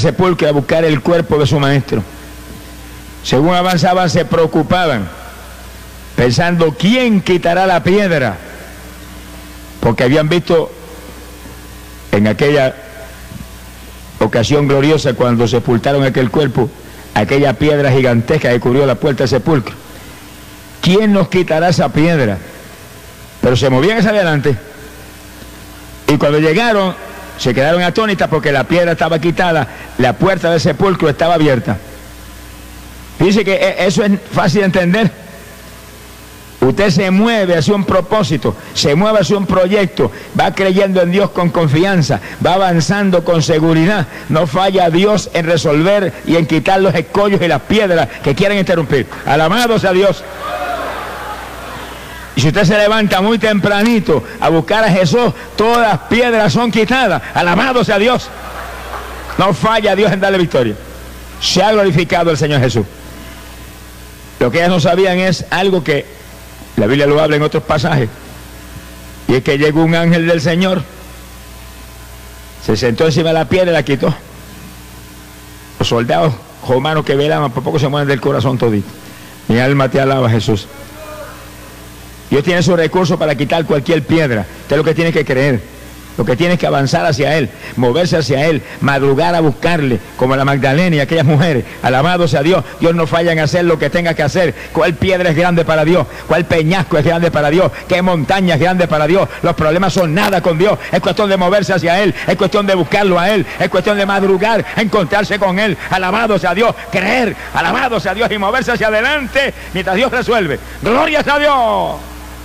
sepulcro a buscar el cuerpo de su maestro. Según avanzaban, se preocupaban, pensando quién quitará la piedra, porque habían visto en aquella ocasión gloriosa cuando sepultaron aquel cuerpo, aquella piedra gigantesca que cubrió la puerta del sepulcro. ¿Quién nos quitará esa piedra? Pero se movían hacia adelante, y cuando llegaron se quedaron atónitas porque la piedra estaba quitada, la puerta del sepulcro estaba abierta. Dice que eso es fácil de entender. Usted se mueve hacia un propósito, se mueve hacia un proyecto, va creyendo en Dios con confianza, va avanzando con seguridad. No falla Dios en resolver y en quitar los escollos y las piedras que quieren interrumpir. Alabado sea Dios. Y si usted se levanta muy tempranito a buscar a Jesús, todas las piedras son quitadas. Alabado sea Dios. No falla Dios en darle victoria. Se ha glorificado el Señor Jesús. Lo que ellas no sabían es algo que la Biblia lo habla en otros pasajes, y es que llegó un ángel del Señor, se sentó encima de la piedra y la quitó. Los soldados romanos que velaban por poco se mueren del corazón todito. Mi alma te alaba, Jesús. Dios tiene su recurso para quitar cualquier piedra. Usted lo que tiene que creer, lo que tiene que avanzar hacia Él, moverse hacia Él, madrugar a buscarle, como la Magdalena y aquellas mujeres. Alabado sea Dios. Dios no falla en hacer lo que tenga que hacer. ¿Cuál piedra es grande para Dios? ¿Cuál peñasco es grande para Dios? ¿Qué montaña es grande para Dios? Los problemas son nada con Dios. Es cuestión de moverse hacia Él, es cuestión de buscarlo a Él, es cuestión de madrugar, encontrarse con Él. Alabado sea Dios. Creer, alabado sea Dios, y moverse hacia adelante mientras Dios resuelve. ¡Gloria a Dios!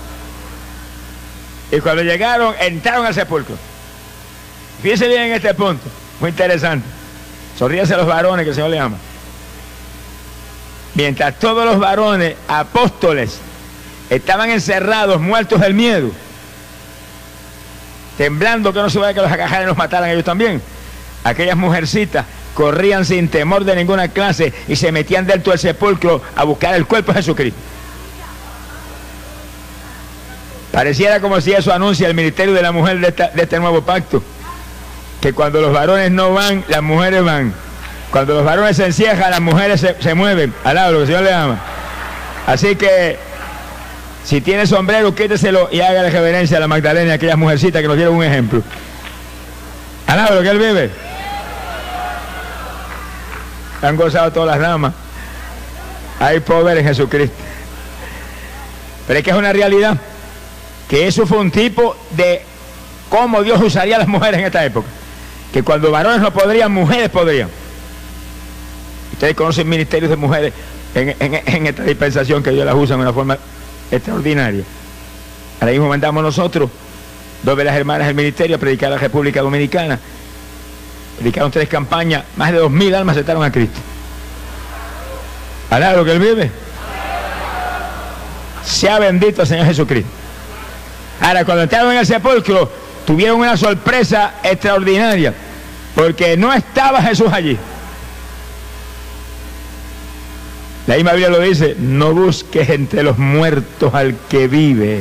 Y cuando llegaron, entraron al sepulcro. Fíjense bien en este punto, muy interesante. Sonríense a los varones que el Señor les ama. Mientras todos los varones, apóstoles, estaban encerrados, muertos del miedo, temblando que no se vaya que los agajaran y los mataran ellos también, aquellas mujercitas corrían sin temor de ninguna clase y se metían dentro del sepulcro a buscar el cuerpo de Jesucristo. Pareciera como si eso anuncia el ministerio de la mujer de este nuevo pacto, que cuando los varones no van, las mujeres van. Cuando los varones se encierran, las mujeres se mueven. Alaba lo que el Señor le ama. Así que, si tiene sombrero, quíteselo y hágale reverencia a la Magdalena y a aquellas mujercitas que nos dieron un ejemplo. Alaba lo que Él vive. Han gozado todas las damas. Hay poder en Jesucristo. Pero es que es una realidad, que eso fue un tipo de cómo Dios usaría a las mujeres en esta época. Que cuando varones no podrían, mujeres podrían. Ustedes conocen ministerios de mujeres en esta dispensación, que Dios las usa de una forma extraordinaria. Ahora mismo mandamos nosotros, 2 de las hermanas del ministerio, a predicar a la República Dominicana. Predicaron 3 campañas, más de 2000 almas aceptaron a Cristo. Alaba lo que Él vive. Sea bendito el Señor Jesucristo. Ahora, cuando entraron en el sepulcro, tuvieron una sorpresa extraordinaria, porque no estaba Jesús allí. La misma Biblia lo dice: no busques entre los muertos al que vive.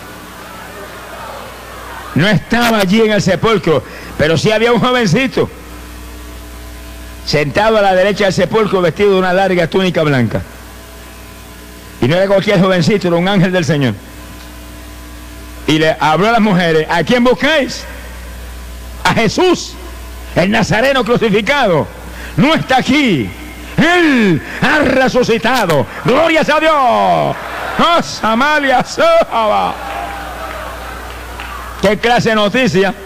No estaba allí en el sepulcro, pero sí había un jovencito sentado a la derecha del sepulcro, vestido de una larga túnica blanca. Y no era cualquier jovencito, era un ángel del Señor. Y le habló a las mujeres: ¿a quién buscáis? A Jesús, el Nazareno crucificado. No está aquí. Él ha resucitado. ¡Gloria a Dios! ¡Oh, Samalia! ¿Qué clase de noticia?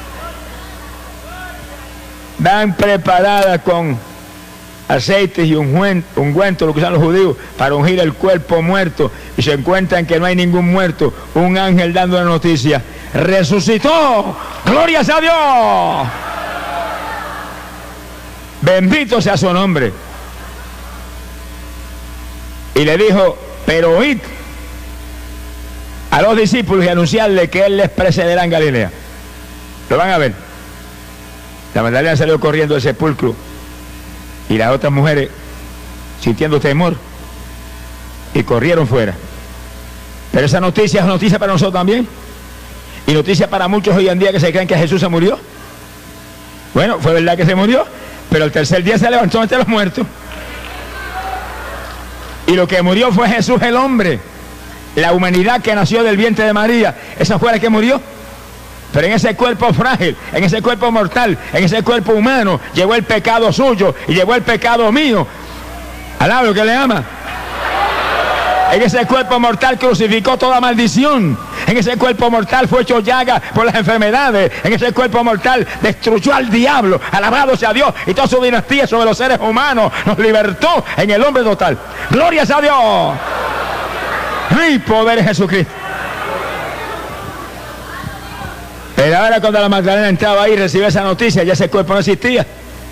Van preparadas con aceites y ungüento, lo que usan los judíos, para ungir el cuerpo muerto, y se encuentran que no hay ningún muerto. Un ángel dando la noticia: resucitó. ¡Gloria a Dios! Bendito sea su nombre. Y le dijo: pero oíd a los discípulos y anunciarle que Él les precederá en Galilea. Lo van a ver. La Magdalena salió corriendo del sepulcro, y las otras mujeres, sintiendo temor, y corrieron fuera. Pero esa noticia es noticia para nosotros también, y noticia para muchos hoy en día que se creen que Jesús se murió. Bueno, fue verdad que se murió, pero el tercer día se levantó entre los muertos. Y lo que murió fue Jesús el hombre. La humanidad que nació del vientre de María, esa fue la que murió. Pero en ese cuerpo frágil, en ese cuerpo mortal, en ese cuerpo humano, llevó el pecado suyo y llevó el pecado mío. Alaba lo que le ama. En ese cuerpo mortal crucificó toda maldición. En ese cuerpo mortal fue hecho llaga por las enfermedades. En ese cuerpo mortal destruyó al diablo. Alabado sea Dios. Y toda su dinastía sobre los seres humanos nos libertó en el hombre total. ¡Glorias a Dios! ¡Ay, poder de Jesucristo! Pero ahora cuando la Magdalena entraba ahí y recibió esa noticia, ya ese cuerpo no existía.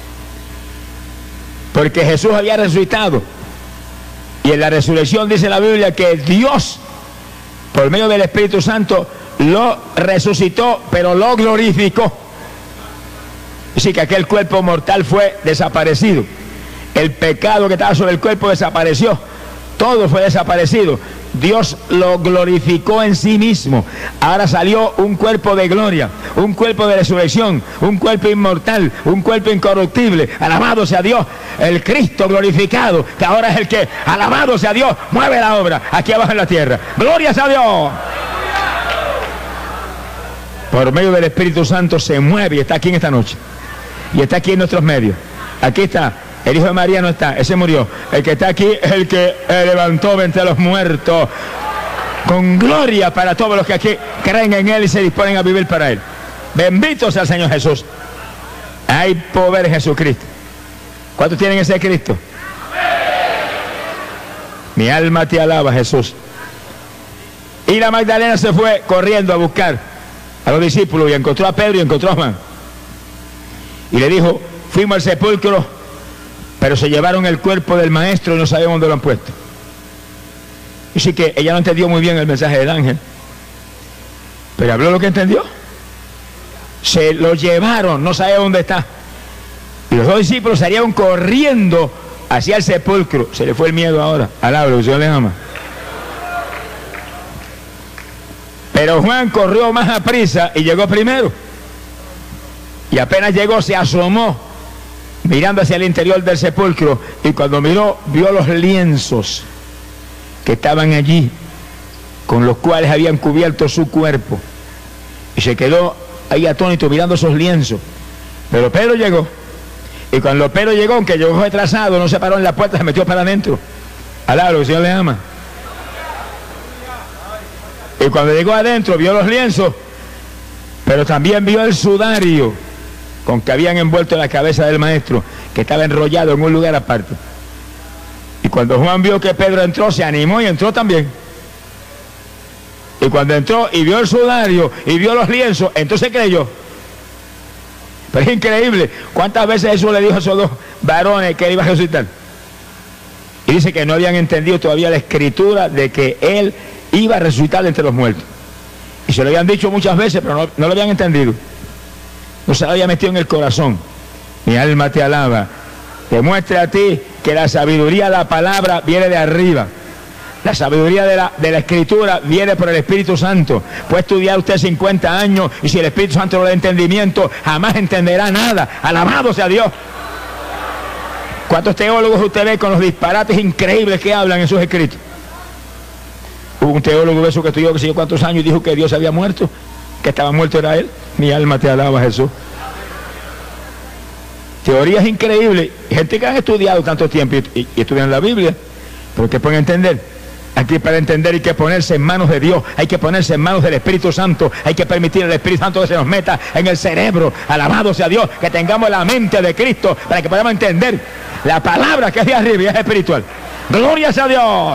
Porque Jesús había resucitado. Y en la resurrección dice la Biblia que Dios, por medio del Espíritu Santo, lo resucitó, pero lo glorificó. Así que aquel cuerpo mortal fue desaparecido. El pecado que estaba sobre el cuerpo desapareció. Todo fue desaparecido. Dios lo glorificó en sí mismo. Ahora salió un cuerpo de gloria, un cuerpo de resurrección, un cuerpo inmortal, un cuerpo incorruptible. Alabado sea Dios, el Cristo glorificado, que ahora es el que, alabado sea Dios, mueve la obra aquí abajo en la tierra. ¡Glorias a Dios! Por medio del Espíritu Santo se mueve y está aquí en esta noche. Y está aquí en nuestros medios. Aquí está. El hijo de María no está, ese murió. El que está aquí es el que levantó entre los muertos. Con gloria para todos los que aquí creen en Él y se disponen a vivir para Él. Bendito sea el Señor Jesús. Hay poder en Jesucristo. ¿Cuántos tienen ese Cristo? Mi alma te alaba, Jesús. Y la Magdalena se fue corriendo a buscar a los discípulos y encontró a Pedro y encontró a Juan. Y le dijo, fuimos al sepulcro, pero se llevaron el cuerpo del maestro y no sabemos dónde lo han puesto. Y sí que ella no entendió muy bien el mensaje del ángel, pero habló lo que entendió. Se lo llevaron, no sabe dónde está. Y los dos discípulos salieron corriendo hacia el sepulcro. Se le fue el miedo ahora. Alaba, el Señor les ama. Pero Juan corrió más a prisa y llegó primero. Y apenas llegó, se asomó mirando hacia el interior del sepulcro, y cuando miró, vio los lienzos que estaban allí, con los cuales habían cubierto su cuerpo, y se quedó ahí atónito mirando esos lienzos. Pero Pedro llegó, y cuando Pedro llegó, aunque llegó retrasado, no se paró en la puerta, se metió para adentro. Alá, lo que el Señor le ama. Y cuando llegó adentro, vio los lienzos, pero también vio el sudario con que habían envuelto la cabeza del maestro, que estaba enrollado en un lugar aparte. Y cuando Juan vio que Pedro entró, se animó y entró también. Y cuando entró y vio el sudario y vio los lienzos, entonces creyó. Pero es increíble cuántas veces Jesús le dijo a esos dos varones que él iba a resucitar. Y dice que no habían entendido todavía la escritura de que él iba a resucitar de entre los muertos. Y se lo habían dicho muchas veces, pero no lo habían entendido. No se lo había metido en el corazón. Mi alma te alaba. Te muestra a ti que la sabiduría de la palabra viene de arriba. La sabiduría de la escritura viene por el Espíritu Santo. Puede estudiar usted 50 años y si el Espíritu Santo no le da entendimiento, jamás entenderá nada. Alabado sea Dios. ¿Cuántos teólogos usted ve con los disparates increíbles que hablan en sus escritos? Hubo un teólogo de eso que estudió que sé yo cuántos años y dijo que Dios había muerto, que estaba muerto era él. Mi alma te alaba, Jesús. Teorías increíbles. Gente que han estudiado tanto tiempo y estudian la Biblia, pero que pueden entender. Aquí para entender hay que ponerse en manos de Dios, hay que ponerse en manos del Espíritu Santo, hay que permitir al Espíritu Santo que se nos meta en el cerebro. Alabado sea Dios, que tengamos la mente de Cristo para que podamos entender la palabra que es de arriba y es espiritual. Gloria sea a Dios.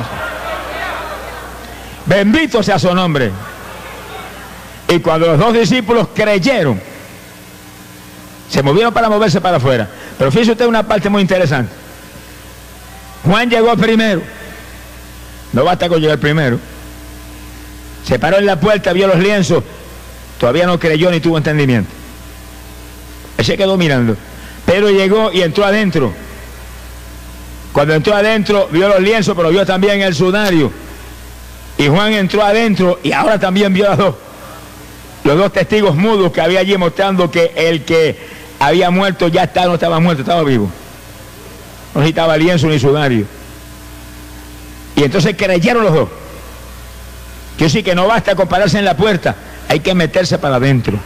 Bendito sea su nombre. Y cuando los dos discípulos creyeron, se movieron para moverse para afuera. Pero fíjese usted una parte muy interesante. Juan llegó primero. No basta con llegar primero. Se paró en la puerta, vio los lienzos. Todavía no creyó ni tuvo entendimiento. Él se quedó mirando. Pedro llegó y entró adentro. Cuando entró adentro, vio los lienzos, pero vio también el sudario. Y Juan entró adentro y ahora también vio los dos testigos mudos que había allí, mostrando que el que había muerto, ya estaba, no estaba muerto, estaba vivo. No necesitaba lienzo ni sudario. Y entonces creyeron los dos. Yo sí que no basta con pararse en la puerta, hay que meterse para adentro.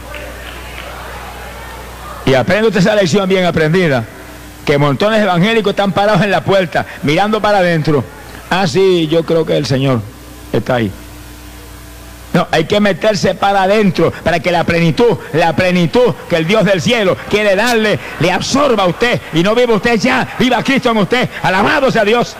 Y aprende usted esa lección bien aprendida, que montones de evangélicos están parados en la puerta, mirando para adentro. Ah, sí, yo creo que el Señor está ahí. No, hay que meterse para adentro, para que la plenitud que el Dios del cielo quiere darle, le absorba a usted, y no viva usted ya, viva Cristo en usted. Alabado sea Dios.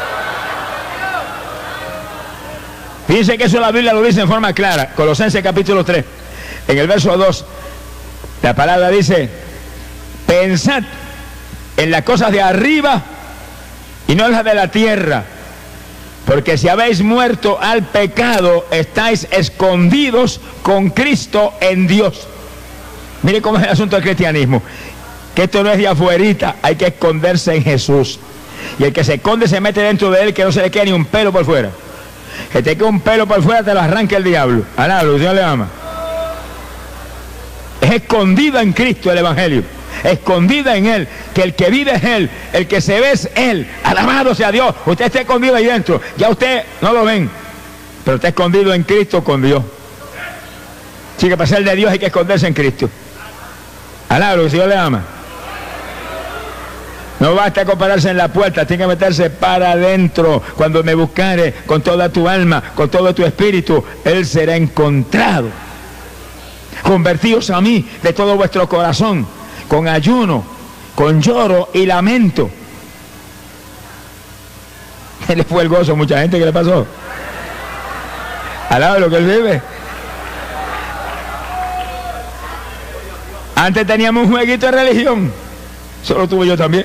Fíjense que eso la Biblia lo dice en forma clara. Colosenses capítulo 3, en el verso 2, la palabra dice: pensad en las cosas de arriba y no en las de la tierra, porque si habéis muerto al pecado, estáis escondidos con Cristo en Dios. Mire cómo es el asunto del cristianismo, que esto no es de afuerita, hay que esconderse en Jesús. Y el que se esconde se mete dentro de él, que no se le quede ni un pelo por fuera. Que te quede un pelo por fuera, te lo arranca el diablo. Alablo, Dios le ama. Es escondida en Cristo el evangelio, escondida en Él, que el que vive es Él, el que se ve es Él. Alabado sea Dios. Usted está escondido ahí dentro, ya usted no lo ven, pero está escondido en Cristo con Dios. Así que para ser de Dios hay que esconderse en Cristo. Alabado, que Dios le ama. No basta con pararse en la puerta, tiene que meterse para adentro. Cuando me buscare con toda tu alma, con todo tu espíritu, Él será encontrado. Convertíos a mí de todo vuestro corazón, con ayuno, con lloro y lamento. ¿Qué le fue el gozo a mucha gente? ¿Qué le pasó? Alaba lo que Él vive. Antes teníamos un jueguito de religión, solo tuve yo también.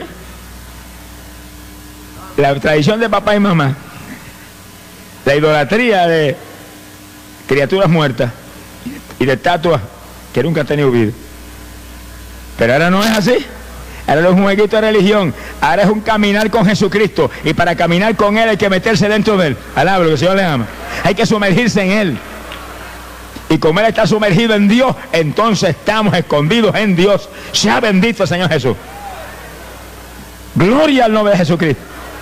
La tradición de papá y mamá, la idolatría de criaturas muertas y de estatuas que nunca han tenido vida. Pero ahora no es así. Ahora no es un jueguito de religión, ahora es un caminar con Jesucristo, y para caminar con Él hay que meterse dentro de Él. Alaba lo que el Señor le ama. Hay que sumergirse en Él, y como Él está sumergido en Dios, entonces estamos escondidos en Dios. Sea bendito el Señor Jesús. Gloria al nombre de Jesucristo.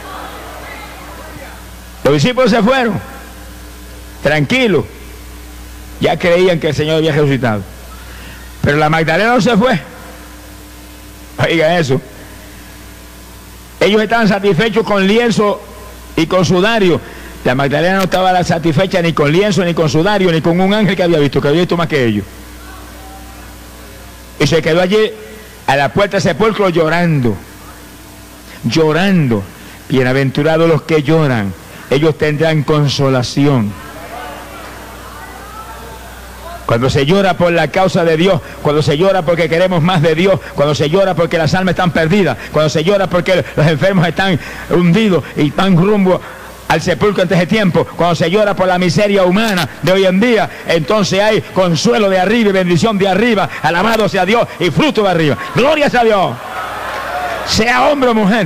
Los discípulos se fueron tranquilos, ya creían que el Señor había resucitado, pero la Magdalena no se fue. Oiga eso, ellos estaban satisfechos con lienzo y con sudario. La Magdalena no estaba satisfecha ni con lienzo, ni con sudario, ni con un ángel que había visto más que ellos, y se quedó allí a la puerta del sepulcro llorando. Bienaventurados los que lloran, ellos tendrán consolación. Cuando se llora por la causa de Dios, cuando se llora porque queremos más de Dios, cuando se llora porque las almas están perdidas, cuando se llora porque los enfermos están hundidos y van rumbo al sepulcro antes de tiempo, cuando se llora por la miseria humana de hoy en día, entonces hay consuelo de arriba y bendición de arriba. Alabado sea Dios y fruto de arriba. Gloria sea Dios. Sea hombre o mujer.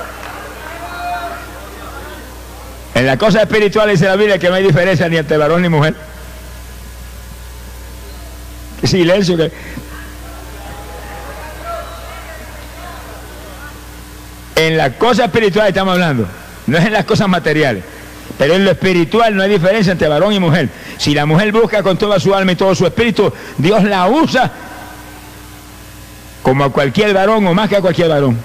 En la cosa espiritual dice la Biblia que no hay diferencia ni entre varón ni mujer. Qué silencio que... En la cosa espiritual estamos hablando, no es en las cosas materiales, pero en lo espiritual no hay diferencia entre varón y mujer. Si la mujer busca con toda su alma y todo su espíritu, Dios la usa como a cualquier varón o más que a cualquier varón.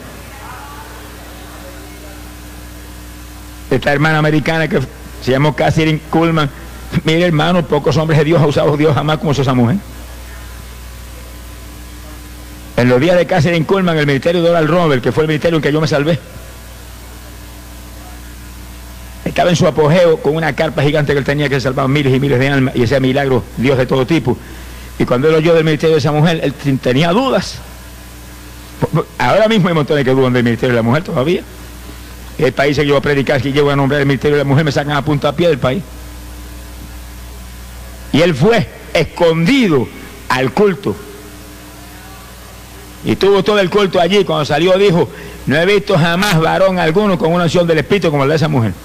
Esta hermana americana que se llamó Catherine Kuhlman, mire hermano, pocos hombres de Dios ha usado Dios jamás como esa mujer. En los días de Catherine Kuhlman, el ministerio de Oral Roberts, que fue el ministerio en que yo me salvé, estaba en su apogeo con una carpa gigante que él tenía, que salvaba miles y miles de almas, y ese milagro, Dios de todo tipo. Y cuando él oyó del ministerio de esa mujer, él tenía dudas. Ahora mismo hay montones que dudan del ministerio de la mujer todavía. El país que yo voy a predicar, que llevo a nombrar el ministerio de la mujer, me sacan a punta a pie del país. Y él fue escondido al culto. Y tuvo todo el culto allí. Cuando salió dijo: no he visto jamás varón alguno con una unción del Espíritu como la de esa mujer.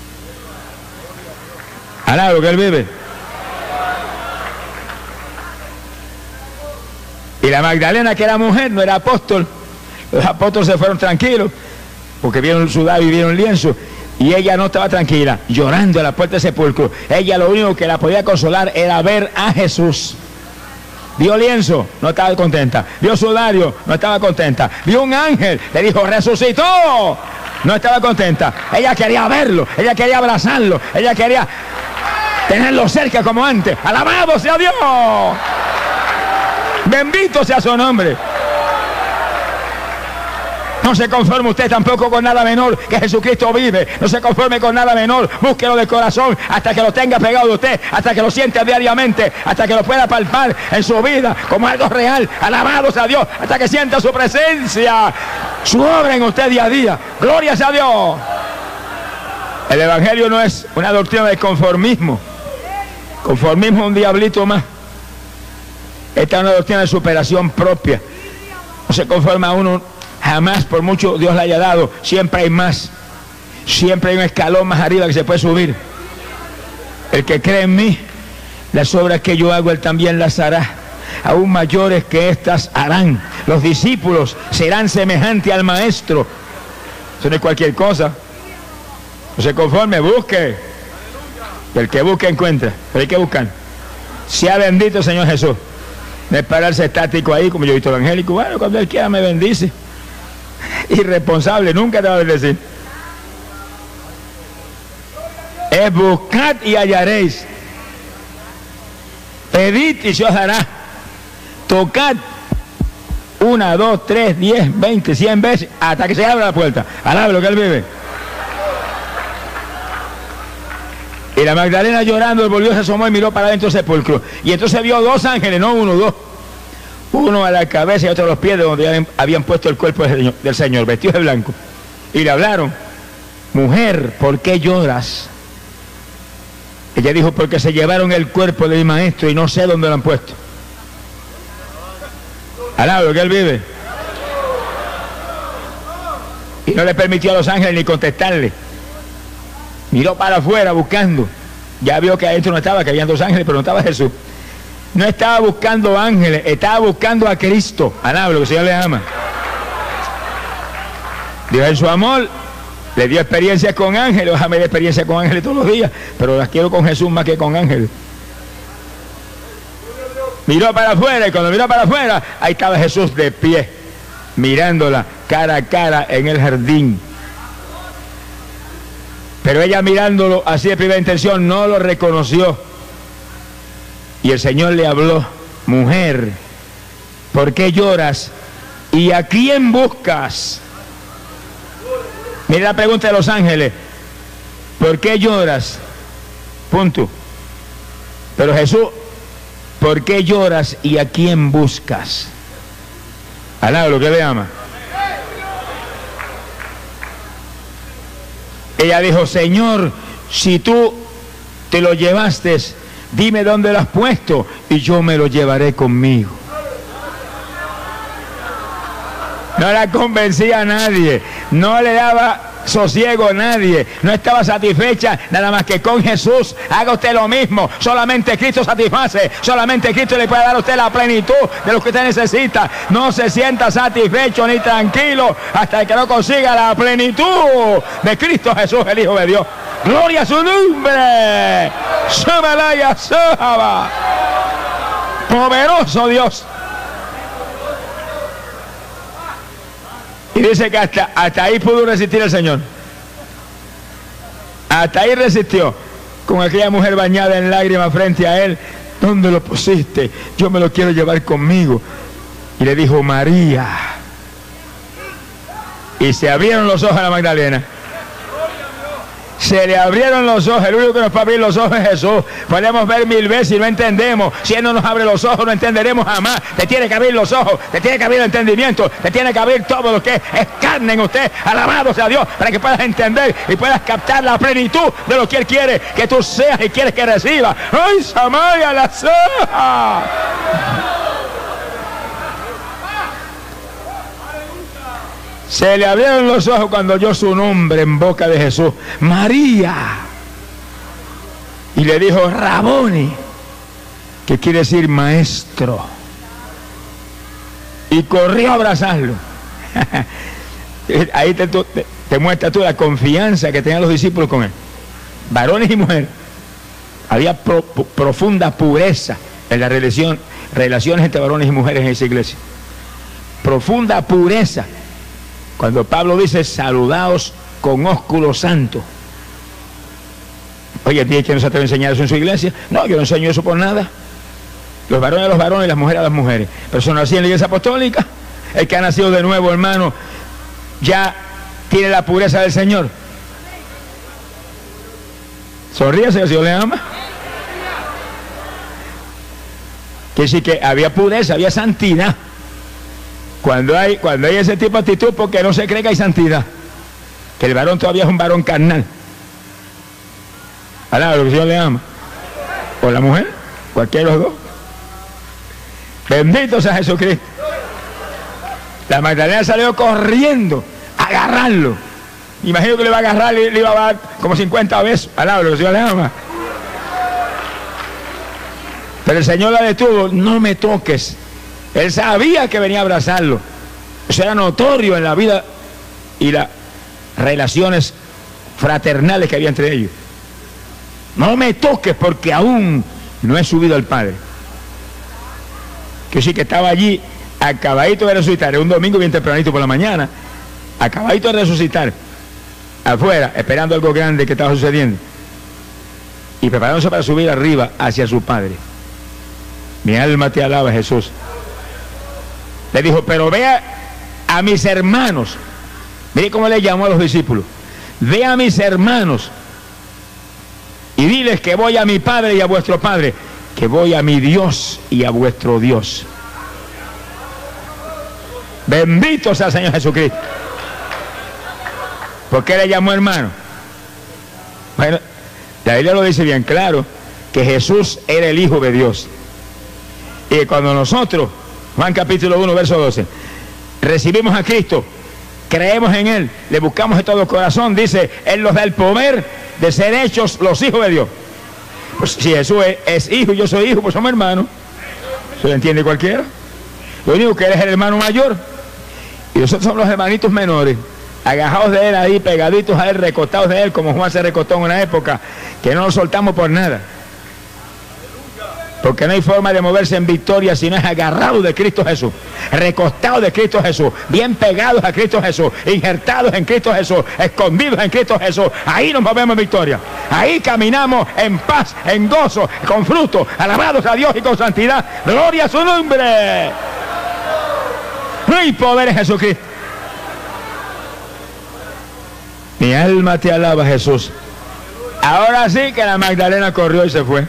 Alaba lo que él vive. Y la Magdalena, que era mujer, no era apóstol. Los apóstoles se fueron tranquilos, porque vieron sudar y vieron lienzo. Y ella no estaba tranquila, llorando a la puerta del sepulcro. Ella lo único que la podía consolar era ver a Jesús. Vio lienzo, no estaba contenta. Vio sudario, no estaba contenta. Vio un ángel, le dijo, resucitó. No estaba contenta. Ella quería verlo, ella quería abrazarlo, ella quería tenerlo cerca como antes. ¡Alabado sea Dios! Bendito sea su nombre. No se conforme usted tampoco con nada menor, que Jesucristo vive. No se conforme con nada menor. Búsquelo de corazón hasta que lo tenga pegado de usted, hasta que lo sienta diariamente, hasta que lo pueda palpar en su vida como algo real. Alabado sea Dios, hasta que sienta su presencia, su obra en usted día a día. Gloria sea Dios. El evangelio no es una doctrina de conformismo. Conformismo es un diablito más. Esta es una doctrina de superación propia. No se conforma a uno jamás, por mucho Dios le haya dado. Siempre hay más. Siempre hay un escalón más arriba que se puede subir. El que cree en mí, las obras que yo hago, él también las hará. Aún mayores que estas harán. Los discípulos serán semejantes al maestro. Eso no es cualquier cosa. No se conforme, busque. El que busca encuentra. Pero hay que buscar. Sea bendito el Señor Jesús. No es pararse estático ahí, como yo he visto evangélico. Bueno, cuando Él quiera me bendice. Irresponsable, nunca te va a bendecir. Es buscad y hallaréis. Pedid y se os dará. Tocad 1, 2, 3, 10, 20, 100 veces hasta que se abra la puerta. Alabe lo que Él vive. Y la Magdalena llorando volvió, se asomó y miró para adentro del sepulcro. Y entonces vio 2 ángeles, no uno, 2. Uno a la cabeza y otro a los pies, de donde habían puesto el cuerpo del Señor, vestidos de blanco. Y le hablaron: mujer, ¿por qué lloras? Ella dijo: porque se llevaron el cuerpo de mi maestro y no sé dónde lo han puesto. Alaba lo que Él vive. Y no le permitió a los ángeles ni contestarle. Miró para afuera buscando. Ya vio que adentro no estaba, que habían 2 ángeles, pero no estaba Jesús. No estaba buscando ángeles, estaba buscando a Cristo. Alaba lo que el Señor le ama. Dios en su amor le dio experiencias con ángeles. Déjame dar experiencias con ángeles todos los días, pero las quiero con Jesús más que con ángeles. Miró para afuera, y cuando miró para afuera, ahí estaba Jesús de pie, mirándola cara a cara en el jardín. Pero ella, mirándolo así de primera intención, no lo reconoció. Y el Señor le habló: mujer, ¿por qué lloras? ¿Y a quién buscas? Mira la pregunta de los ángeles: ¿por qué lloras? Punto. Pero Jesús: ¿por qué lloras y a quién buscas? Alaba lo que le ama. Ella dijo: Señor, si tú te lo llevaste, dime dónde lo has puesto y yo me lo llevaré conmigo. No la convencía a nadie, no le daba sosiego a nadie, no estaba satisfecha nada más que con Jesús. Haga usted lo mismo. Solamente Cristo satisface, solamente Cristo le puede dar a usted la plenitud de lo que usted necesita. No se sienta satisfecho ni tranquilo hasta que no consiga la plenitud de Cristo Jesús, el Hijo de Dios. Gloria a su nombre. Shabalaya Sahaba. Poderoso Dios. Y dice que hasta ahí pudo resistir el Señor. Hasta ahí resistió. Con aquella mujer bañada en lágrimas frente a Él: ¿dónde lo pusiste? Yo me lo quiero llevar conmigo. Y le dijo: María. Y se abrieron los ojos a la Magdalena. Se le abrieron los ojos. El único que nos puede abrir los ojos es Jesús. Podemos ver 1000 veces y no entendemos. Si Él no nos abre los ojos, no entenderemos jamás. Te tiene que abrir los ojos, te tiene que abrir el entendimiento, te tiene que abrir todo lo que es carne en usted. Alabado sea Dios, para que puedas entender y puedas captar la plenitud de lo que Él quiere que tú seas y quieres que recibas. ¡Ay, Samaya la Saha! Se le abrieron los ojos cuando oyó su nombre en boca de Jesús: María. Y le dijo: Raboni, que quiere decir maestro. y corrió a abrazarlo. Ahí te muestra tú la confianza que tenían los discípulos con él, varones y mujeres. Había profunda pureza en la relaciones entre varones y mujeres en esa iglesia. Profunda pureza. Cuando Pablo dice, saludaos con ósculo santo. Oye, ¿tiene que no se atreve a enseñar eso en su iglesia? No, yo no enseño eso por nada. Los varones a los varones y las mujeres a las mujeres. Pero eso no así en la iglesia apostólica. El que ha nacido de nuevo, hermano, ya tiene la pureza del Señor. Sonríase, el Señor le ama. Quiere decir que había pureza, había santidad. Cuando hay ese tipo de actitud, porque no se cree que hay santidad. Que el varón todavía es un varón carnal. Alaba lo que el Señor le ama. O la mujer, cualquiera de los dos. Bendito sea Jesucristo. La Magdalena salió corriendo a agarrarlo. Imagino que le iba a agarrar y le iba a dar como 50 besos. Alaba lo que el Señor le ama. Pero el Señor la detuvo. No me toques. Él sabía que venía a abrazarlo. Eso era notorio en la vida y las relaciones fraternales que había entre ellos. No me toques porque aún no he subido al Padre. Que sí, que estaba allí acabadito de resucitar, un domingo bien tempranito por la mañana, acabadito de resucitar, afuera, esperando algo grande que estaba sucediendo, y preparándose para subir arriba hacia su Padre. Mi alma te alaba, Jesús. Le dijo, pero vea a mis hermanos. Mire cómo le llamó a los discípulos. Ve a mis hermanos y diles que voy a mi Padre y a vuestro Padre, que voy a mi Dios y a vuestro Dios. Bendito sea el Señor Jesucristo. ¿Por qué le llamó hermano? Bueno, la Biblia lo dice bien claro, que Jesús era el Hijo de Dios. Y cuando nosotros, Juan capítulo 1, verso 12, recibimos a Cristo, creemos en Él, le buscamos de todo corazón, dice, Él nos da el poder de ser hechos los hijos de Dios. Pues si Jesús es hijo y yo soy hijo, pues somos hermanos. ¿Se lo entiende cualquiera? Lo único que Él es el hermano mayor y nosotros somos los hermanitos menores, agajados de Él ahí, pegaditos a Él, recostados de Él, como Juan se recostó en una época, que no nos soltamos por nada. Porque no hay forma de moverse en victoria si no es agarrado de Cristo Jesús, recostado de Cristo Jesús, bien pegados a Cristo Jesús, injertados en Cristo Jesús, escondidos en Cristo Jesús. Ahí nos movemos en victoria. Ahí caminamos en paz, en gozo, con fruto, alabados a Dios y con santidad. Gloria a su nombre. No hay poder en Jesucristo. Mi alma te alaba, Jesús. Ahora sí que la Magdalena corrió y se fue.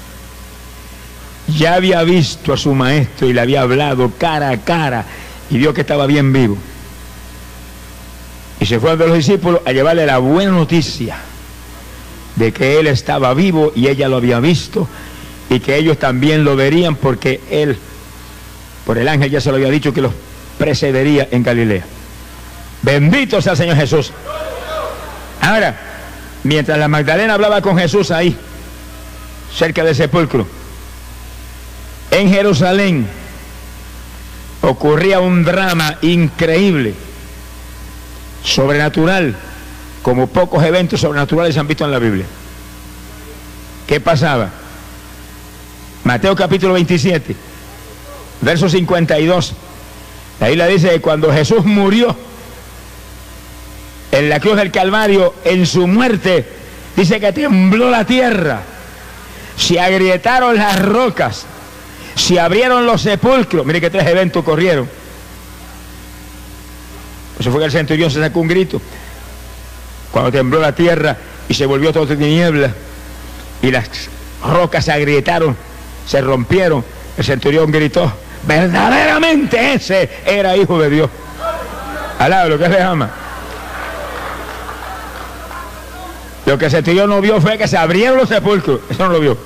Ya había visto a su maestro y le había hablado cara a cara y vio que estaba bien vivo. Y se fue de los discípulos a llevarle la buena noticia de que él estaba vivo y ella lo había visto y que ellos también lo verían porque él, por el ángel ya se lo había dicho que los precedería en Galilea. Bendito sea el Señor Jesús. Ahora, mientras la Magdalena hablaba con Jesús ahí, cerca del sepulcro, en Jerusalén ocurría un drama increíble, sobrenatural, como pocos eventos sobrenaturales se han visto en la Biblia. ¿Qué pasaba? Mateo capítulo 27, verso 52. La Biblia dice que cuando Jesús murió en la cruz del Calvario, en su muerte, dice que tembló la tierra, se agrietaron las rocas, se abrieron los sepulcros. Mire que 3 eventos ocurrieron. Eso fue que el centurión se sacó un grito cuando tembló la tierra y se volvió todo de tiniebla y las rocas se agrietaron, se rompieron. El centurión gritó, verdaderamente ese era hijo de Dios. Alaba lo que le ama. Lo que el centurión no vio fue que se abrieron los sepulcros. Eso no lo vio.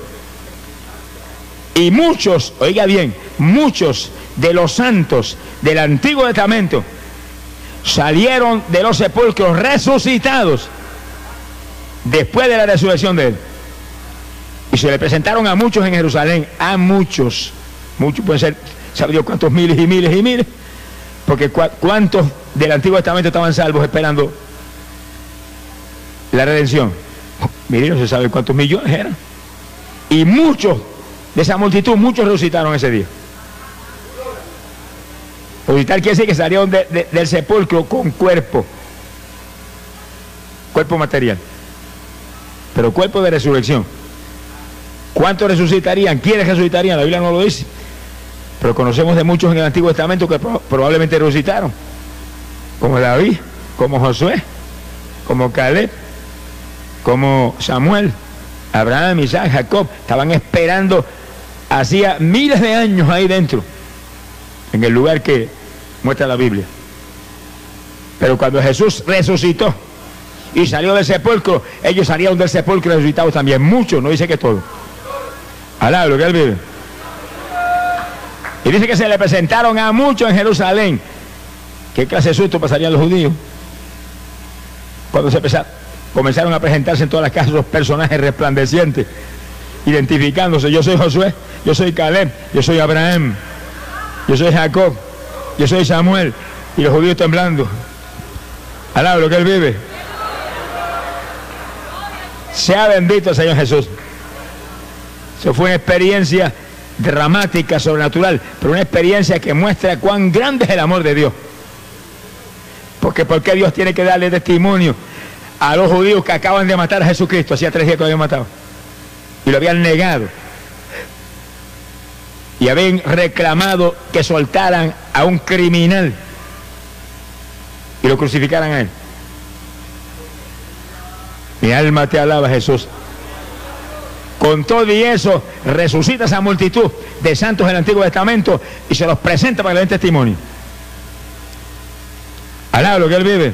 Y muchos, oiga bien, muchos de los santos del Antiguo Testamento salieron de los sepulcros resucitados después de la resurrección de él. Y se le presentaron a muchos en Jerusalén, a muchos, pueden ser, sabe Dios cuántos miles y miles y miles, Porque ¿cuántos del Antiguo Testamento estaban salvos esperando la redención? Miren, no se sabe cuántos millones eran. Y muchos de esa multitud, muchos resucitaron ese día. Resucitar quiere decir que salieron del sepulcro con cuerpo material, pero cuerpo de resurrección. ¿Cuántos resucitarían? ¿Quiénes resucitarían? La Biblia no lo dice, pero conocemos de muchos en el Antiguo Testamento que probablemente resucitaron, como David, como Josué, como Caleb, como Samuel, Abraham, Isaac, Jacob. Estaban esperando hacía miles de años ahí dentro, en el lugar que muestra la Biblia. Pero cuando Jesús resucitó y salió del sepulcro, ellos salieron del sepulcro resucitados también. Muchos, no dice que todos. Alá, lo que él vive. Y dice que se le presentaron a muchos en Jerusalén. ¿Qué clase de susto pasarían los judíos cuando comenzaron a presentarse en todas las casas los personajes resplandecientes, identificándose? Yo soy Josué, yo soy Caleb, yo soy Abraham, yo soy Jacob, yo soy Samuel. Y los judíos temblando. Alá, lo que él vive. Sea bendito el Señor Jesús. Eso fue una experiencia dramática, sobrenatural, pero una experiencia que muestra cuán grande es el amor de Dios. Porque ¿por qué Dios tiene que darle testimonio a los judíos que acaban de matar a Jesucristo? Hacía 3 días que lo habían matado y lo habían negado y habían reclamado que soltaran a un criminal y lo crucificaran a él. Mi alma te alaba, Jesús. Con todo y eso, resucita esa multitud de santos del Antiguo Testamento y se los presenta para que le den testimonio. Alá, lo que él vive.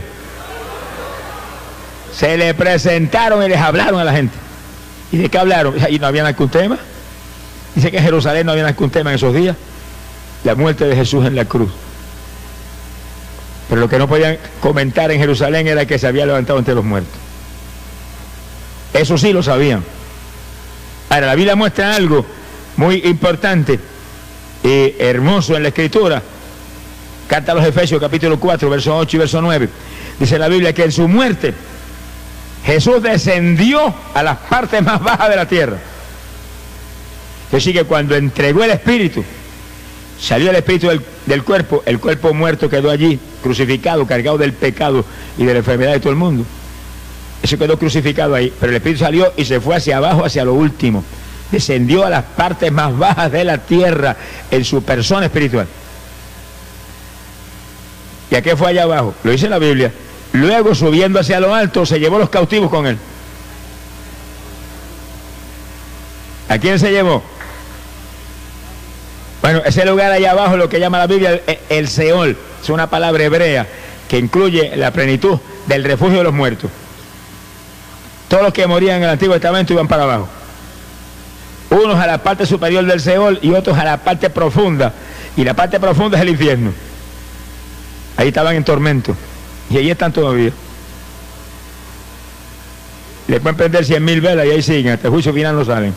Se le presentaron y les hablaron a la gente. ¿Y de qué hablaron? ¿Y no había algún tema? Dice que en Jerusalén no había algún tema en esos días. La muerte de Jesús en la cruz. Pero lo que no podían comentar en Jerusalén era que se había levantado entre los muertos. Eso sí lo sabían. Ahora, la Biblia muestra algo muy importante y hermoso en la Escritura. Carta a los Efesios, capítulo 4, versos 8 y verso 9. Dice la Biblia que en su muerte Jesús descendió a las partes más bajas de la tierra. Así que cuando entregó el Espíritu, salió el Espíritu del cuerpo, el cuerpo muerto quedó allí, crucificado, cargado del pecado y de la enfermedad de todo el mundo. Eso quedó crucificado ahí, pero el Espíritu salió y se fue hacia abajo, hacia lo último. Descendió a las partes más bajas de la tierra en su persona espiritual. ¿Y a qué fue allá abajo? Lo dice la Biblia. Luego, subiendo hacia lo alto, se llevó los cautivos con él. ¿A quién se llevó? Bueno, ese lugar allá abajo, lo que llama la Biblia el Seol, es una palabra hebrea que incluye la plenitud del refugio de los muertos. Todos los que morían en el Antiguo Testamento iban para abajo. Unos a la parte superior del Seol y otros a la parte profunda. Y la parte profunda es el infierno. Ahí estaban en tormento. Y ahí están todavía. Le pueden prender 100.000 velas y ahí siguen. Hasta el juicio final no salen.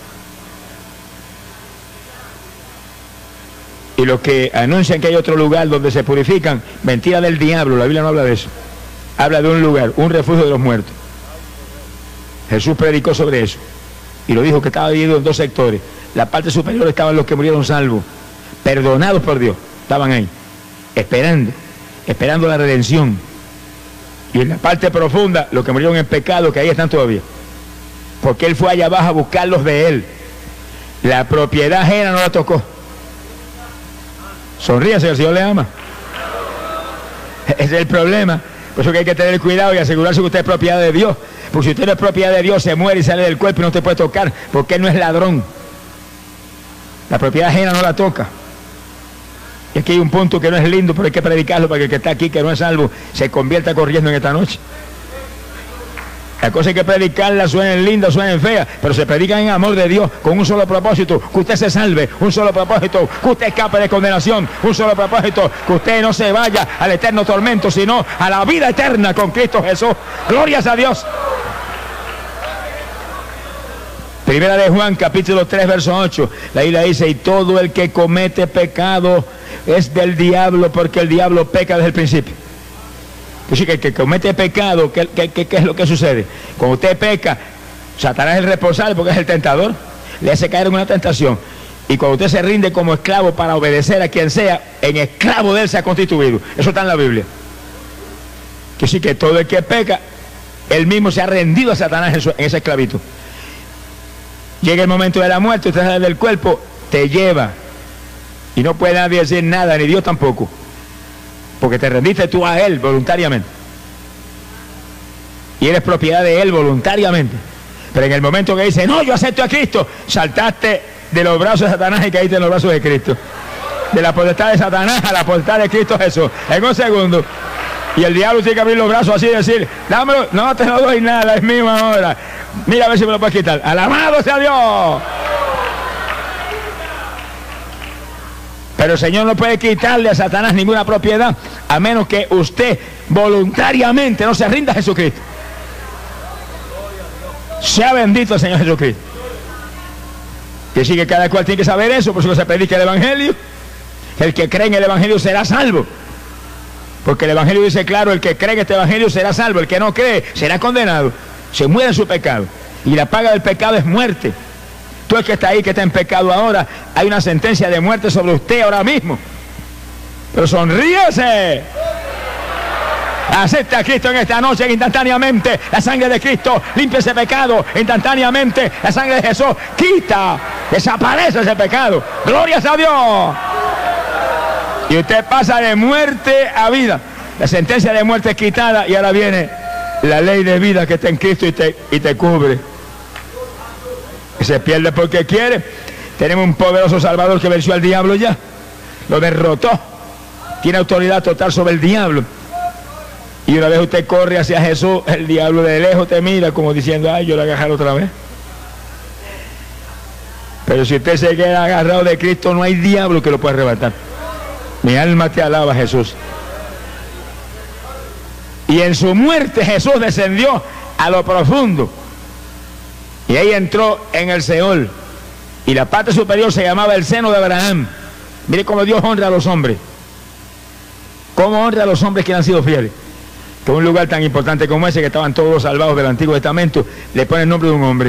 Y los que anuncian que hay otro lugar donde se purifican, mentira del diablo. La Biblia no habla de eso. Habla de un lugar, un refugio de los muertos. Jesús predicó sobre eso y lo dijo que estaba dividido en 2 sectores. La parte superior estaban los que murieron salvos, perdonados por Dios, estaban ahí, esperando la redención. Y en la parte profunda, los que murieron en pecado, que ahí están todavía, porque Él fue allá abajo a buscarlos de Él. La propiedad ajena no la tocó. Sonríase, el Señor le ama. Ese es el problema. Por eso que hay que tener cuidado y asegurarse que usted es propiedad de Dios. Porque si usted no es propiedad de Dios, se muere y sale del cuerpo y no te puede tocar, porque Él no es ladrón. La propiedad ajena no la toca. Y aquí hay un punto que no es lindo, pero hay que predicarlo para que el que está aquí, que no es salvo, se convierta corriendo en esta noche. La cosa hay que predicarla, suenen lindas, suenen feas, pero se predican en amor de Dios, con un solo propósito, que usted se salve, un solo propósito, que usted escape de condenación, un solo propósito, que usted no se vaya al eterno tormento, sino a la vida eterna con Cristo Jesús. Glorias a Dios. Primera de Juan, capítulo 3, verso 8. La Biblia dice, y todo el que comete pecado es del diablo, porque el diablo peca desde el principio. Así que el que comete pecado, ¿qué es lo que sucede? Cuando usted peca, Satanás es el responsable porque es el tentador, le hace caer en una tentación. Y cuando usted se rinde como esclavo para obedecer a quien sea, en esclavo de él se ha constituido. Eso está en la Biblia. Que sí, que todo el que peca, él mismo se ha rendido a Satanás en esa esclavitud. Llega el momento de la muerte, usted sale del cuerpo, te lleva. Y no puede nadie decir nada, ni Dios tampoco. Porque te rendiste tú a Él voluntariamente. Y eres propiedad de Él voluntariamente. Pero en el momento que dice, no, yo acepto a Cristo, saltaste de los brazos de Satanás y caíste en los brazos de Cristo. De la potestad de Satanás a la potestad de Cristo Jesús. En un segundo. Y el diablo tiene que abrir los brazos así y decir, dámelo, no te lo doy nada, es mío ahora. Mira a ver si me lo puedes quitar. ¡Alabado sea Dios! Pero el Señor no puede quitarle a Satanás ninguna propiedad, a menos que usted voluntariamente no se rinda a Jesucristo. Sea bendito el Señor Jesucristo. Que sí, que cada cual tiene que saber eso, por eso se predica el Evangelio. El que cree en el Evangelio será salvo. Porque el Evangelio dice claro, el que cree en este Evangelio será salvo, el que no cree será condenado, se muere en su pecado. Y la paga del pecado es muerte. Tú el que está ahí, que está en pecado ahora, hay una sentencia de muerte sobre usted ahora mismo. Pero sonríese. Acepta a Cristo en esta noche instantáneamente. La sangre de Cristo limpia ese pecado instantáneamente. La sangre de Jesús quita, desaparece ese pecado. Glorias a Dios. Y usted pasa de muerte a vida. La sentencia de muerte es quitada y ahora viene la ley de vida que está en Cristo y te cubre. Y se pierde porque quiere. Tenemos un poderoso Salvador que venció al diablo ya. Lo derrotó. Tiene autoridad total sobre el diablo. Y una vez usted corre hacia Jesús, el diablo de lejos te mira como diciendo, ay, yo lo voy a agarrar otra vez. Pero si usted se queda agarrado de Cristo, no hay diablo que lo pueda arrebatar. Mi alma te alaba, Jesús. Y en su muerte Jesús descendió a lo profundo. Y ahí entró en el Seol. Y la parte superior se llamaba el seno de Abraham. Mire cómo Dios honra a los hombres. Cómo honra a los hombres que han sido fieles. Que un lugar tan importante como ese, que estaban todos los salvados del Antiguo Testamento, le pone el nombre de un hombre.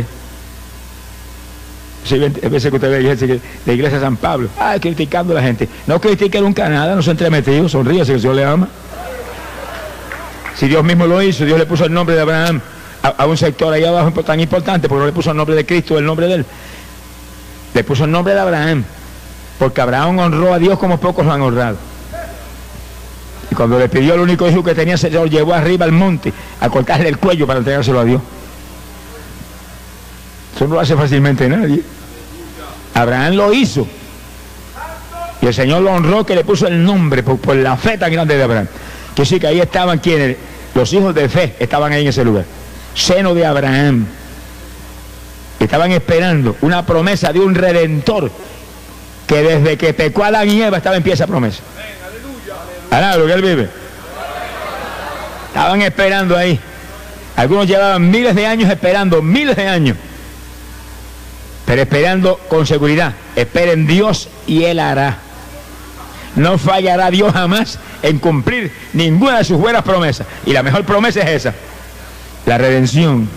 Sí, a veces que usted ve la iglesia de San Pablo, criticando a la gente. No critique nunca nada, no se entremetido, sonríe si el Señor le ama. Si Dios mismo lo hizo, Dios le puso el nombre de Abraham a un sector ahí abajo tan importante, porque no le puso el nombre de Cristo, el nombre de él. Le puso el nombre de Abraham, porque Abraham honró a Dios como pocos lo han honrado. Y cuando le pidió el único hijo que tenía, se lo llevó arriba al monte a cortarle el cuello para entregárselo a Dios. Eso no lo hace fácilmente nadie. Abraham lo hizo. Y el Señor lo honró, que le puso el nombre por la fe tan grande de Abraham. Que sí, que ahí estaban quienes, los hijos de fe, estaban ahí en ese lugar. Seno de Abraham. Estaban esperando una promesa de un redentor, que desde que pecó Adán y Eva estaba en pie esa promesa. Alá, lo que él vive. Estaban esperando ahí. Algunos llevaban miles de años esperando, miles de años. Pero esperando con seguridad. Esperen Dios y Él hará. No fallará Dios jamás en cumplir ninguna de sus buenas promesas. Y la mejor promesa es esa, la redención.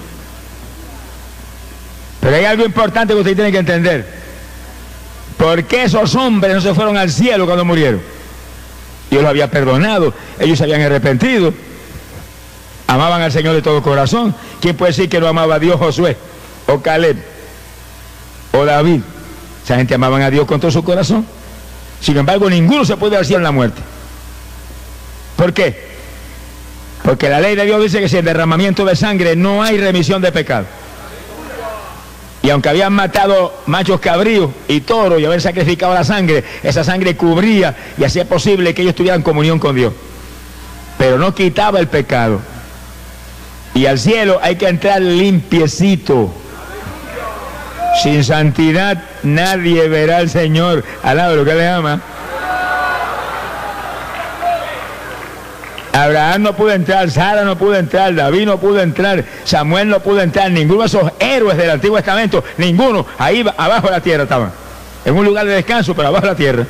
Pero hay algo importante que usted tiene que entender. ¿Por qué esos hombres no se fueron al cielo cuando murieron? Dios los había perdonado, ellos se habían arrepentido, amaban al Señor de todo corazón. ¿Quién puede decir que no amaba a Dios? Josué, o Caleb, o David. Esa gente amaban a Dios con todo su corazón. Sin embargo, ninguno se puede ir al cielo en la muerte. ¿Por qué? Porque la ley de Dios dice que sin derramamiento de sangre no hay remisión de pecado. Y aunque habían matado machos cabríos y toros y haber sacrificado la sangre, esa sangre cubría y hacía posible que ellos tuvieran comunión con Dios. Pero no quitaba el pecado. Y al cielo hay que entrar limpiecito. Sin santidad nadie verá al Señor. Alaba lo que le ama. Abraham no pudo entrar, Sara no pudo entrar, David no pudo entrar, Samuel no pudo entrar, ninguno de esos héroes del Antiguo Testamento, ninguno, ahí abajo de la tierra estaban, en un lugar de descanso, pero abajo de la tierra,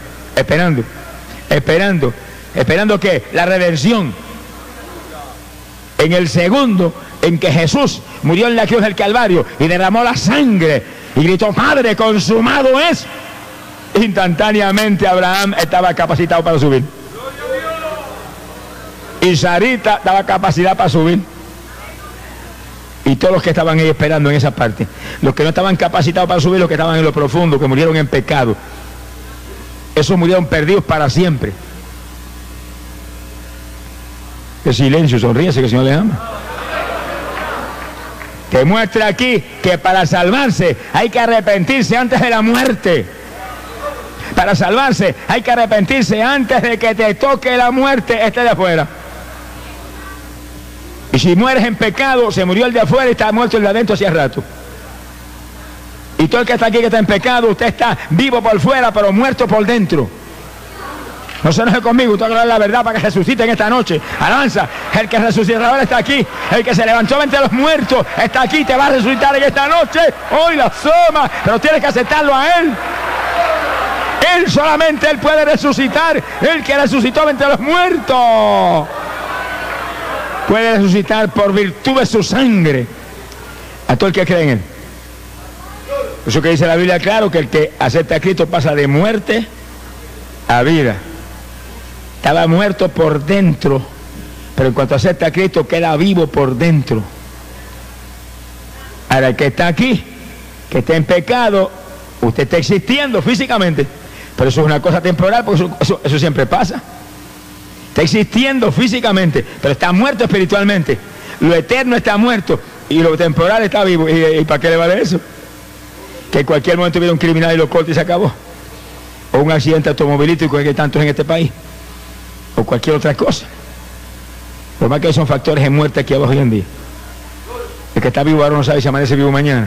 esperando ¿qué? La redención. En el segundo en que Jesús murió en la cruz del Calvario y derramó la sangre y gritó, Padre, consumado es, instantáneamente Abraham estaba capacitado para subir. Y Sarita daba capacidad para subir. Y todos los que estaban ahí esperando en esa parte. Los que no estaban capacitados para subir, los que estaban en lo profundo, que murieron en pecado. Esos murieron perdidos para siempre. Qué silencio, sonríese que el Señor le ama. Te muestra aquí que para salvarse hay que arrepentirse antes de la muerte. Para salvarse hay que arrepentirse antes de que te toque la muerte, esté de afuera. Y si mueres en pecado, se murió el de afuera y está muerto el de adentro hacía rato. Y todo el que está aquí que está en pecado, usted está vivo por fuera, pero muerto por dentro. No se enoje conmigo, usted habla la verdad para que resuciten esta noche. Alabanza, el que resucitador está aquí, el que se levantó entre los muertos está aquí, te va a resucitar en esta noche. Hoy la soma, pero tienes que aceptarlo a Él. Él solamente Él puede resucitar, el que resucitó entre los muertos. Puede resucitar por virtud de su sangre a todo el que cree en Él. Eso que dice la Biblia, claro, que el que acepta a Cristo pasa de muerte a vida. Estaba muerto por dentro, pero en cuanto acepta a Cristo queda vivo por dentro. Ahora el que está aquí, que está en pecado, usted está existiendo físicamente, pero eso es una cosa temporal, porque eso siempre pasa. Está existiendo físicamente, pero está muerto espiritualmente. Lo eterno está muerto y lo temporal está vivo. ¿Y para qué le vale eso? Que en cualquier momento viene un criminal y lo corta y se acabó. O un accidente automovilístico, que hay tantos en este país. O cualquier otra cosa. Por más que son factores de muerte aquí abajo hoy en día. El que está vivo ahora no sabe si amanece vivo mañana.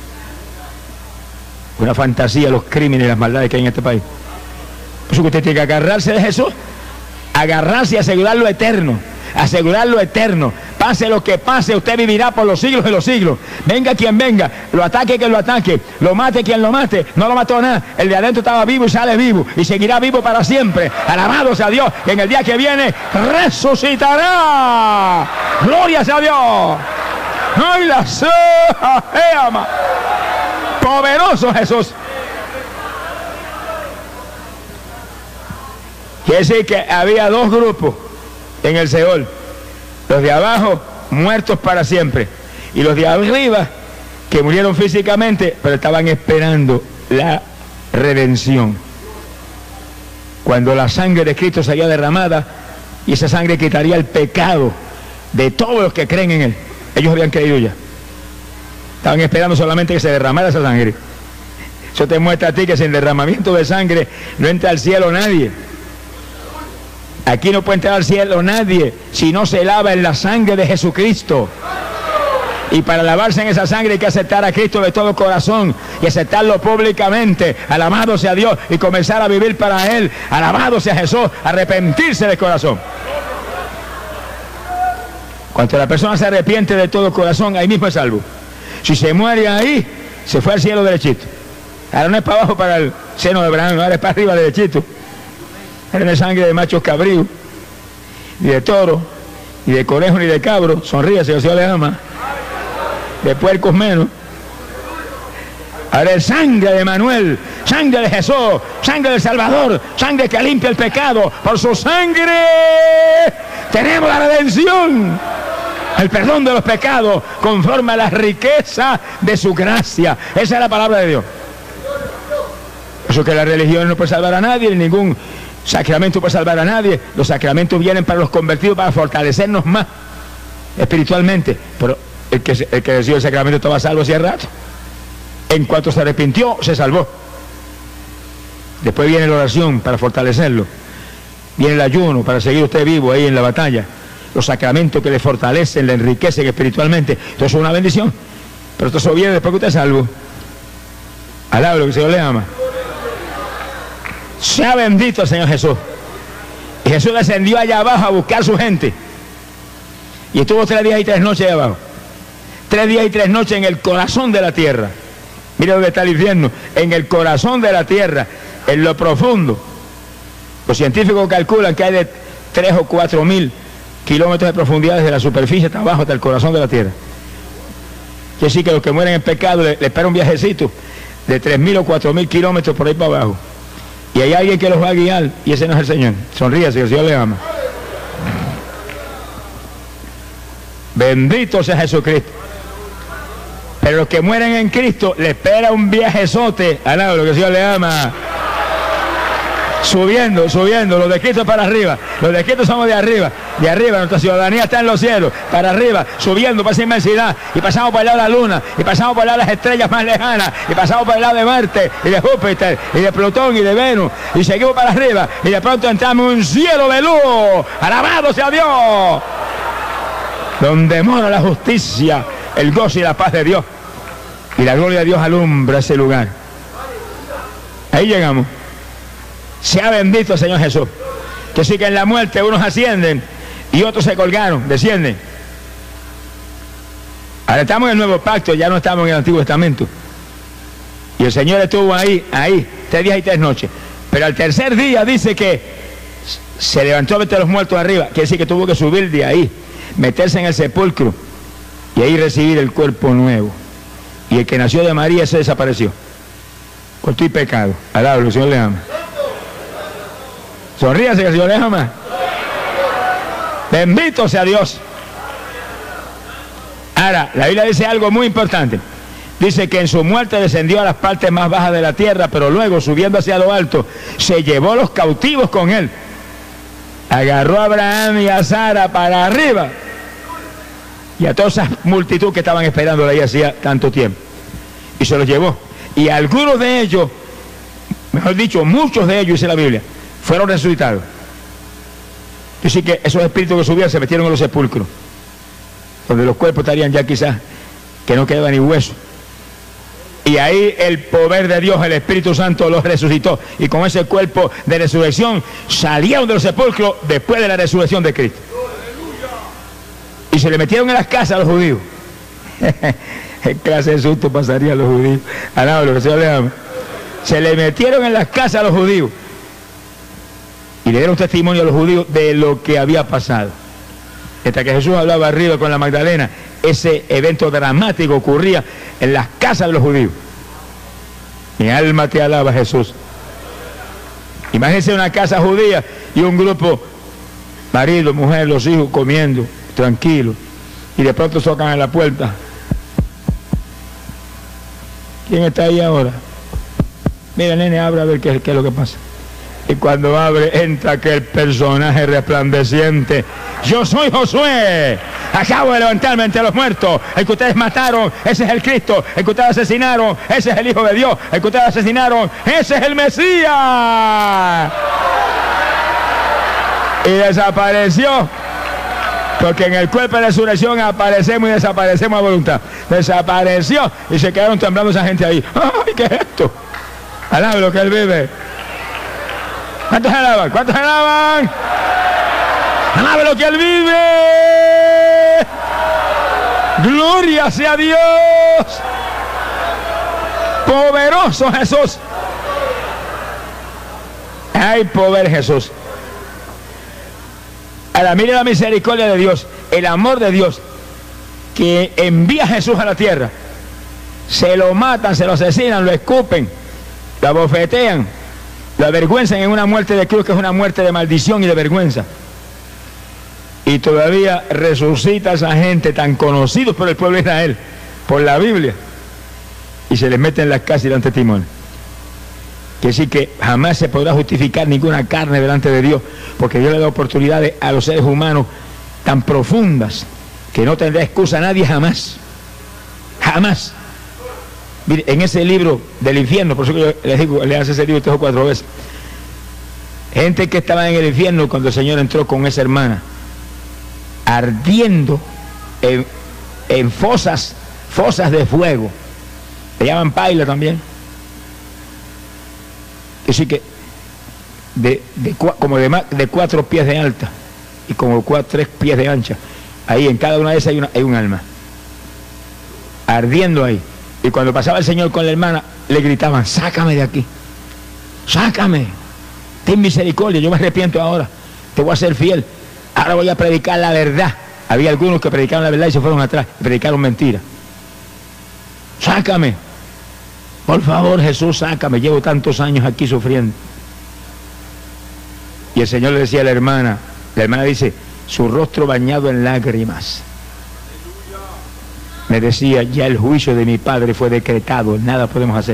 Una fantasía, los crímenes y las maldades que hay en este país. Por eso que usted tiene que agarrarse de Jesús. Agarrarse y asegurar lo eterno. Asegurar lo eterno. Pase lo que pase, usted vivirá por los siglos de los siglos. Venga quien venga, lo ataque quien lo ataque, lo mate quien lo mate. No lo mató nada. El de adentro estaba vivo y sale vivo y seguirá vivo para siempre. Alabado sea Dios, que en el día que viene resucitará. Gloria sea Dios. ¡Ay, la ama! Poderoso Jesús. Quiere decir que había dos grupos en el Seol. Los de abajo, muertos para siempre. Y los de arriba, que murieron físicamente, pero estaban esperando la redención. Cuando la sangre de Cristo sería derramada, y esa sangre quitaría el pecado de todos los que creen en Él. Ellos habían creído ya. Estaban esperando solamente que se derramara esa sangre. Eso te muestra a ti que sin derramamiento de sangre no entra al cielo nadie. Aquí no puede entrar al cielo nadie si no se lava en la sangre de Jesucristo. Y para lavarse en esa sangre hay que aceptar a Cristo de todo corazón y aceptarlo públicamente. Alabado sea Dios y comenzar a vivir para Él. Alabado sea Jesús, arrepentirse de corazón. Cuando la persona se arrepiente de todo corazón, ahí mismo es salvo. Si se muere ahí, se fue al cielo derechito. Ahora no es para abajo para el seno de Abraham, ahora es para arriba derechito. Ahora no es sangre de machos cabríos, ni de toro, ni de conejo, ni de cabro. Sonríase, el Señor le ama. De puercos menos. Ahora es sangre de Manuel, sangre de Jesús, sangre del Salvador, sangre que limpia el pecado. Por su sangre tenemos la redención, el perdón de los pecados, conforme a la riqueza de su gracia. Esa es la palabra de Dios. Eso que la religión no puede salvar a nadie, ningún sacramento puede salvar a nadie. Los sacramentos vienen para los convertidos, para fortalecernos más espiritualmente. Pero el que recibió el sacramento estaba salvo hace rato. En cuanto se arrepintió, se salvó. Después viene la oración para fortalecerlo. Viene el ayuno para seguir usted vivo ahí en la batalla. Los sacramentos que le fortalecen, le enriquecen espiritualmente. Entonces es una bendición. Pero esto solo viene después que usted es salvo. Alablo, que el Señor le ama. Sea bendito el Señor Jesús. Y Jesús descendió allá abajo a buscar a su gente. Y estuvo 3 días y 3 noches ahí abajo. 3 días y 3 noches en el corazón de la tierra. Mira dónde está el infierno, en el corazón de la tierra, en lo profundo. Los científicos calculan que hay de 3 o 4 mil kilómetros de profundidad desde la superficie hasta abajo, hasta el corazón de la tierra. Quiere decir que los que mueren en pecado le espera un viajecito de 3.000 o 4.000 kilómetros por ahí para abajo. Y hay alguien que los va a guiar, y ese no es el Señor. Sonríase, que el Señor le ama. Bendito sea Jesucristo. Pero los que mueren en Cristo le espera un viajezote, alaba lo que el Señor le ama. Subiendo, los de Cristo para arriba. Los de Cristo somos de arriba, nuestra ciudadanía está en los cielos, para arriba, subiendo para esa inmensidad. Y pasamos por el lado de la luna, y pasamos por el lado de las estrellas más lejanas, y pasamos por el lado de Marte, y de Júpiter, y de Plutón, y de Venus, y seguimos para arriba, y de pronto entramos en un cielo de luz. Alabado sea Dios, donde mora la justicia, el gozo y la paz de Dios, y la gloria de Dios alumbra ese lugar. Ahí llegamos. Sea bendito el Señor Jesús. Que sí, que en la muerte unos ascienden y otros se colgaron, descienden. Ahora estamos en el nuevo pacto, ya no estamos en el Antiguo Testamento. Y el Señor estuvo ahí 3 días y 3 noches. Pero al tercer día dice que se levantó a meter a los muertos arriba. Quiere decir que tuvo que subir de ahí, meterse en el sepulcro y ahí recibir el cuerpo nuevo. Y el que nació de María se desapareció. Con tu pecado. Alabado, el Señor le ama. Sonríase, que el Señor le ama. Bendito sea Dios. Ahora, la Biblia dice algo muy importante. Dice que en su muerte descendió a las partes más bajas de la tierra, pero luego, subiendo hacia lo alto, se llevó los cautivos con él. Agarró a Abraham y a Sara para arriba. Y a toda esa multitud que estaban esperando ahí hacía tanto tiempo. Y se los llevó. Y algunos de ellos, mejor dicho, muchos de ellos, dice la Biblia, fueron resucitados. Así que esos espíritus que subían se metieron en los sepulcros, donde los cuerpos estarían ya quizás que no quedaba ni hueso. Y ahí el poder de Dios, el Espíritu Santo, los resucitó. Y con ese cuerpo de resurrección salieron de los sepulcros después de la resurrección de Cristo. Y se le metieron en las casas a los judíos. ¿Qué clase de susto pasaría a los judíos? Alaba lo que el Señor le ama. Se le metieron en las casas a los judíos. Y le dieron testimonio a los judíos de lo que había pasado. Hasta que Jesús hablaba arriba con la Magdalena, ese evento dramático ocurría en las casas de los judíos. Mi alma te alaba, Jesús. Imagínense una casa judía y un grupo, marido, mujer, los hijos comiendo, tranquilos. Y de pronto tocan a la puerta. ¿Quién está ahí ahora? Mira, nene, abre a ver qué es lo que pasa. Y cuando abre, entra aquel personaje resplandeciente. Yo soy Josué. Acabo de levantarme entre los muertos. El que ustedes mataron, ese es el Cristo. El que ustedes asesinaron, ese es el Hijo de Dios. El que ustedes asesinaron, ese es el Mesías. Y desapareció. Porque en el cuerpo de resurrección aparecemos y desaparecemos a voluntad. Desapareció y se quedaron temblando esa gente ahí. ¡Ay, qué es esto! Alabe lo que él vive. ¿Cuántos alaban? ¿Cuántos alaban? ¡Alabe lo que él vive! ¡Gloria sea Dios! ¡Poderoso Jesús! ¡Hay poder, Jesús! Ahora, mire la misericordia de Dios, el amor de Dios, que envía a Jesús a la tierra. Se lo matan, se lo asesinan, lo escupen, lo abofetean, lo avergüenzan en una muerte de cruz que es una muerte de maldición y de vergüenza. Y todavía resucita a esa gente tan conocidos por el pueblo de Israel, por la Biblia, y se les mete en las casas y dan testimonio. Que decir que jamás se podrá justificar ninguna carne delante de Dios, porque Dios le da oportunidades a los seres humanos tan profundas que no tendrá excusa a nadie jamás. Jamás. Mire, en ese libro del infierno, por eso que yo les digo, le hace ese libro 3 o 4 veces. Gente que estaba en el infierno cuando el Señor entró con esa hermana, ardiendo en fosas de fuego. Le llaman paila también. Así que como de 4 pies de alta y como 3 pies de ancha, Ahí en cada una de esas hay un alma. Ardiendo ahí. Y cuando pasaba el Señor con la hermana, le gritaban, sácame de aquí. Sácame. Ten misericordia, yo me arrepiento ahora. Te voy a ser fiel. Ahora voy a predicar la verdad. Había algunos que predicaron la verdad y se fueron atrás y predicaron mentira. Sácame. Por favor, Jesús, sácame. Llevo tantos años aquí sufriendo. Y el Señor le decía a la hermana dice, su rostro bañado en lágrimas. Me decía, ya el juicio de mi padre fue decretado, nada podemos hacer.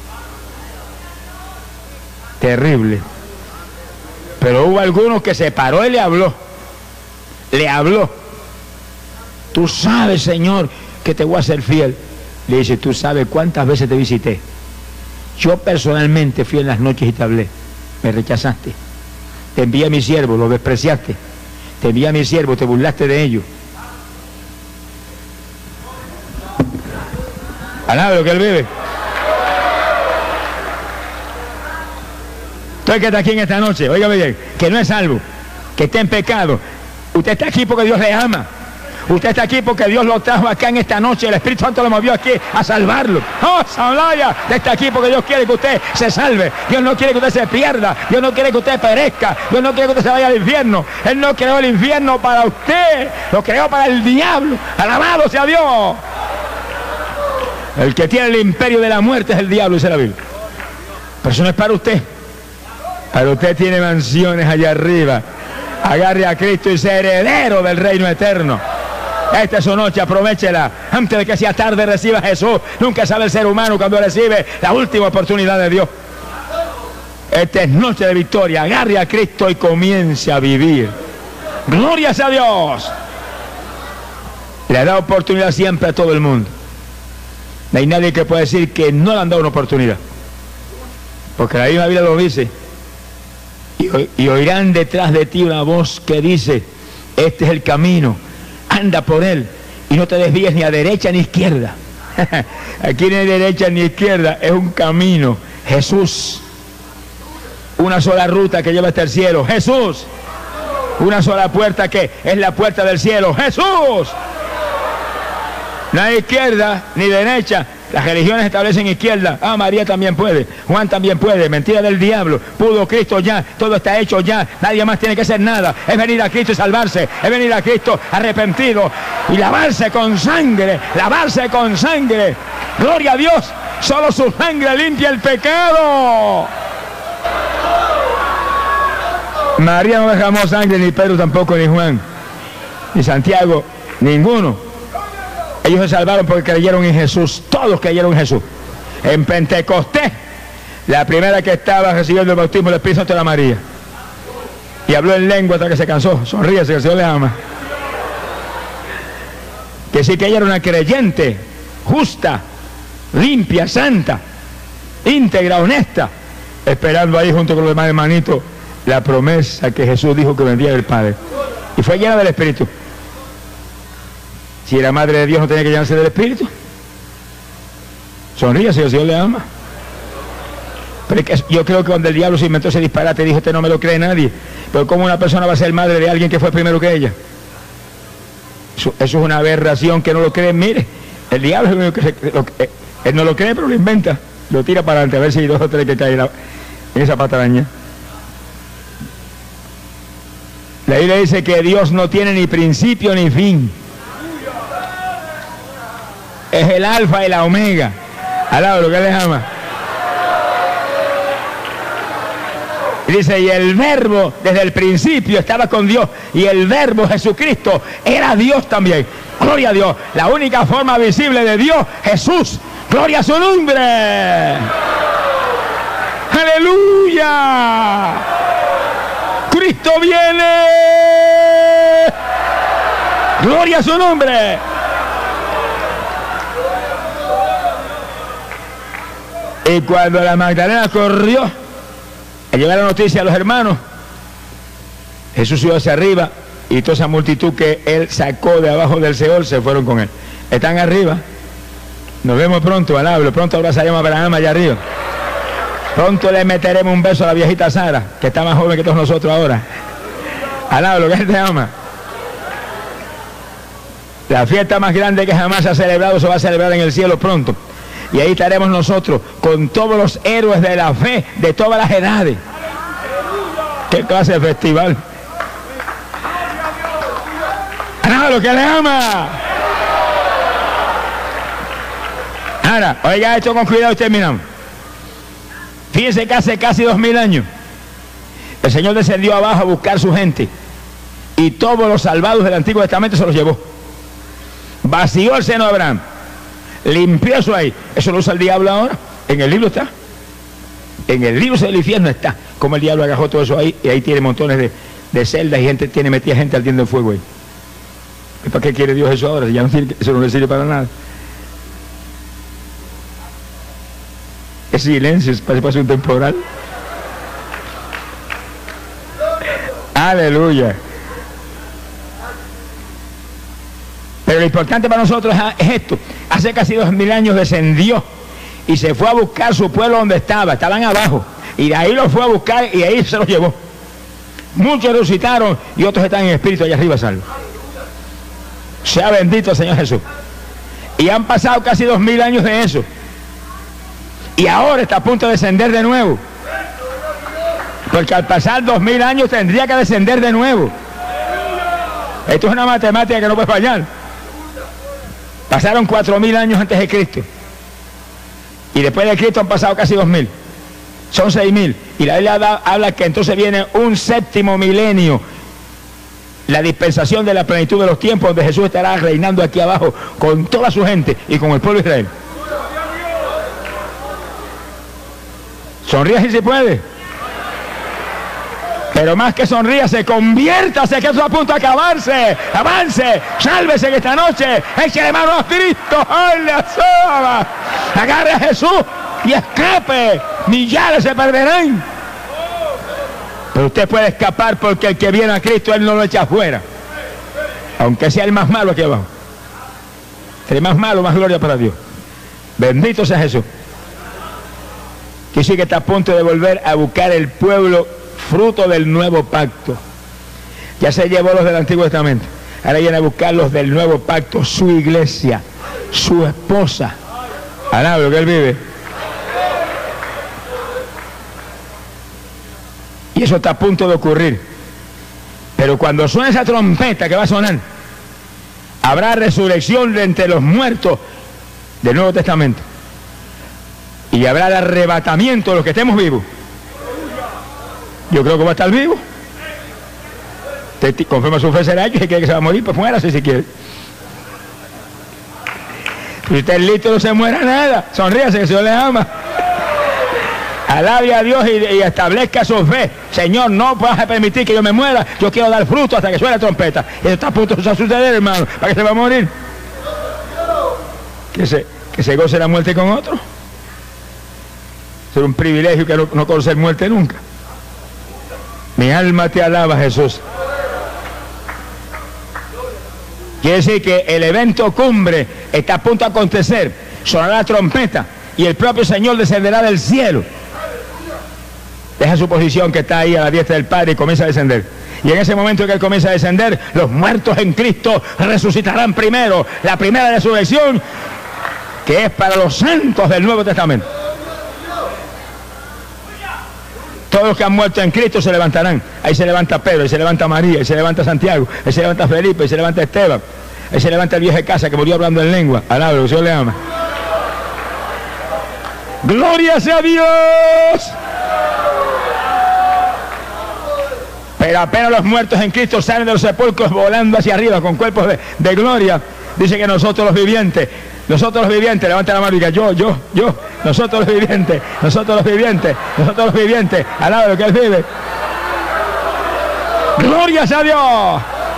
Terrible. Pero hubo algunos que se paró y le habló. Le habló. Tú sabes, Señor, que te voy a ser fiel. Le dice, tú sabes cuántas veces te visité. Yo personalmente fui en las noches y te hablé. Me rechazaste. Te envié a mi siervo, lo despreciaste. Te envié a mi siervo, te burlaste de ellos. Alaba lo que él vive. Todo el que está aquí en esta noche, óigame bien, que no es salvo, que está en pecado. Usted está aquí porque Dios le ama. Usted está aquí porque Dios lo trajo acá en esta noche. El Espíritu Santo lo movió aquí a salvarlo. ¡Oh, Salaya! Usted está aquí porque Dios quiere que usted se salve. Dios no quiere que usted se pierda. Dios no quiere que usted perezca. Dios no quiere que usted se vaya al infierno. Él no creó el infierno para usted. Lo creó para el diablo. ¡Alabado sea Dios! El que tiene el imperio de la muerte es el diablo, dice la Biblia. Pero eso no es para usted. Para usted tiene mansiones allá arriba. Agarre a Cristo y sea heredero del reino eterno. Esta es su noche, aprovéchela. Antes de que sea tarde reciba a Jesús. Nunca sabe el ser humano cuando recibe la última oportunidad de Dios. Esta es noche de victoria. Agarre a Cristo y comience a vivir. Gloria a Dios. Le da oportunidad siempre a todo el mundo. No hay nadie que pueda decir que no le han dado una oportunidad. Porque la misma Biblia lo dice. Y oirán detrás de ti una voz que dice, este es el camino, anda por él y no te desvíes ni a derecha ni a izquierda. Aquí no hay derecha ni izquierda, es un camino. Jesús, una sola ruta que lleva hasta el cielo. Jesús, una sola puerta que es la puerta del cielo. Jesús, no hay izquierda ni derecha. Las religiones establecen izquierda. Ah, María también puede, Juan también puede. Mentira del diablo. Pudo Cristo ya, todo está hecho ya. Nadie más tiene que hacer nada. Es venir a Cristo y salvarse. Es venir a Cristo arrepentido y lavarse con sangre. Lavarse con sangre. Gloria a Dios. Solo su sangre limpia el pecado. María no derramó sangre, ni Pedro tampoco, ni Juan, ni Santiago, ninguno. Ellos se salvaron porque creyeron en Jesús. Todos creyeron en Jesús. En Pentecostés, la primera que estaba recibiendo el bautismo del Espíritu Santo era María. Y habló en lengua hasta que se cansó. Sonríese, que el Señor le ama. Que sí que ella era una creyente, justa, limpia, santa, íntegra, honesta, esperando ahí junto con los demás hermanitos la promesa que Jesús dijo que vendría del Padre. Y fue llena del Espíritu. Si era madre de Dios, no tenía que llenarse del Espíritu. Sonríe, si el Señor le ama. Pero es que yo creo que cuando el diablo se inventó ese disparate, dijo, este no me lo cree nadie. Pero ¿cómo una persona va a ser madre de alguien que fue primero que ella? Eso es una aberración que no lo cree. Mire, el diablo es el único que él no lo cree, pero lo inventa. Lo tira para adelante, a ver si hay dos o tres que caen en esa patraña. La Biblia dice que Dios no tiene ni principio ni fin. Es el alfa y la omega. Alaba lo que les ama. Dice, y el verbo desde el principio estaba con Dios. Y el verbo Jesucristo era Dios también. Gloria a Dios. La única forma visible de Dios, Jesús. Gloria a su nombre. Aleluya. Cristo viene. Gloria a su nombre. Y cuando la Magdalena corrió a llevar la noticia a los hermanos, Jesús subió hacia arriba y toda esa multitud que él sacó de abajo del Seol se fueron con él. Están arriba. Nos vemos pronto, alablo. Pronto abrazaremos a Abraham allá arriba. Pronto le meteremos un beso a la viejita Sara, que está más joven que todos nosotros ahora. Alablo, que él te ama. La fiesta más grande que jamás se ha celebrado se va a celebrar en el cielo pronto. Y ahí estaremos nosotros con todos los héroes de la fe de todas las edades. ¿Qué clase de festival? ¡Ah, lo que le ama! Ahora, oiga esto con cuidado y terminamos. Fíjense que hace casi 2000 años el Señor descendió abajo a buscar su gente y todos los salvados del Antiguo Testamento se los llevó. Vació el seno de Abraham, limpió eso ahí. Eso lo usa el diablo ahora. En el libro está. En el libro del infierno está. Como el diablo agarró todo eso ahí y ahí tiene montones de celdas y gente tiene metida gente ardiendo en fuego ahí. ¿Y para qué quiere Dios eso ahora? Si ya no sirve, eso no le sirve para nada. Es silencio, parece un temporal. Aleluya. Pero lo importante para nosotros es esto. Hace casi 2000 años descendió y se fue a buscar su pueblo donde estaba. Estaban abajo. Y de ahí los fue a buscar y ahí se los llevó. Muchos resucitaron y otros están en espíritu allá arriba salvos. Sea bendito el Señor Jesús. Y han pasado casi 2000 años de eso. Y ahora está a punto de descender de nuevo. Porque al pasar 2000 años tendría que descender de nuevo. Esto es una matemática que no puede fallar. Pasaron 4000 años antes de Cristo. Y después de Cristo han pasado casi 2000. Son 6000. Y la Biblia habla que entonces viene un séptimo milenio. La dispensación de la plenitud de los tiempos, donde Jesús estará reinando aquí abajo con toda su gente y con el pueblo de Israel. Sonríe si se puede. Pero más que sonríase, conviértase, que eso está a punto de acabarse. Avance, sálvese en esta noche. Échale mano a Cristo. ¡Ay, la soba! Agarre a Jesús y escape. Millares se perderán. Pero usted puede escapar porque el que viene a Cristo, Él no lo echa afuera. Aunque sea el más malo aquí abajo. El más malo, más gloria para Dios. Bendito sea Jesús. Que sí que está a punto de volver a buscar el pueblo fruto del nuevo pacto. Ya se llevó los del Antiguo Testamento. Ahora viene a buscar los del nuevo pacto, su iglesia, su esposa. Alaba lo que Él vive. Y eso está a punto de ocurrir. Pero cuando suene esa trompeta que va a sonar, habrá resurrección de entre los muertos del Nuevo Testamento. Y habrá el arrebatamiento de los que estemos vivos. Yo creo que va a estar vivo. Usted confirma su fe, será que si quiere que se va a morir, pues muérase si quiere. Si usted es listo, no se muera nada. Sonríase, que el Señor le ama. Alabe a Dios y establezca su fe. Señor, no vas a permitir que yo me muera. Yo quiero dar fruto hasta que suene la trompeta. Y eso está a punto de suceder, hermano. ¿Para qué se va a morir? Que se goce la muerte con otro. Es un privilegio que no conocer muerte nunca. Mi alma te alaba, Jesús. Quiere decir que el evento cumbre está a punto de acontecer. Sonará la trompeta y el propio Señor descenderá del cielo. Deja su posición que está ahí a la diestra del Padre y comienza a descender. Y en ese momento que Él comienza a descender, los muertos en Cristo resucitarán primero. La primera resurrección, que es para los santos del Nuevo Testamento. Todos los que han muerto en Cristo se levantarán. Ahí se levanta Pedro, ahí se levanta María, ahí se levanta Santiago, ahí se levanta Felipe, ahí se levanta Esteban, ahí se levanta el viejo de casa que murió hablando en lengua. Alaba, el Señor le ama. ¡Gloria sea Dios! Pero apenas los muertos en Cristo salen de los sepulcros volando hacia arriba con cuerpos de gloria. Dice que nosotros los vivientes, levanten la mano y digan yo, nosotros los vivientes, alaba lo que Él vive. ¡Gloria a Dios!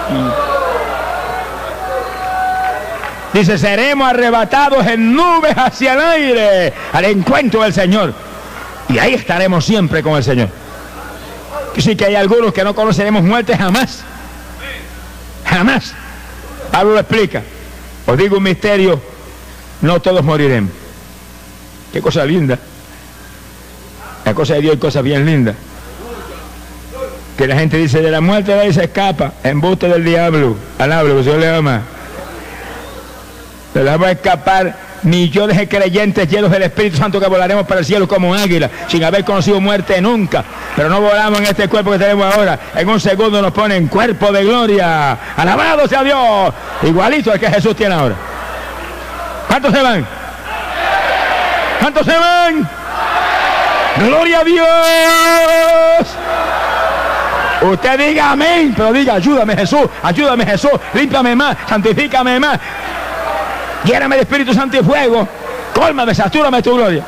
Dice, seremos arrebatados en nubes hacia el aire, al encuentro del Señor. Y ahí estaremos siempre con el Señor. Sí que hay algunos que no conoceremos muerte jamás. Jamás. Pablo lo explica. Os digo un misterio, no todos moriremos. Qué cosa linda. La cosa de Dios es cosa bien linda. Que la gente dice, de la muerte de ahí se escapa, embuste del diablo. Alablo, que el Señor le ama. Se les va a escapar millones de creyentes llenos del Espíritu Santo que volaremos para el cielo como águila, sin haber conocido muerte nunca. Pero no volamos en este cuerpo que tenemos ahora. En un segundo nos ponen cuerpo de gloria. ¡Alabado sea Dios! Igualito al que Jesús tiene ahora. ¿Cuántos se van? ¿Cuántos se van? ¡Gloria a Dios! Usted diga amén, pero diga ayúdame Jesús, límpiame más, santifícame más. Lléname de Espíritu Santo y fuego. Cólmame, satúrame tu gloria.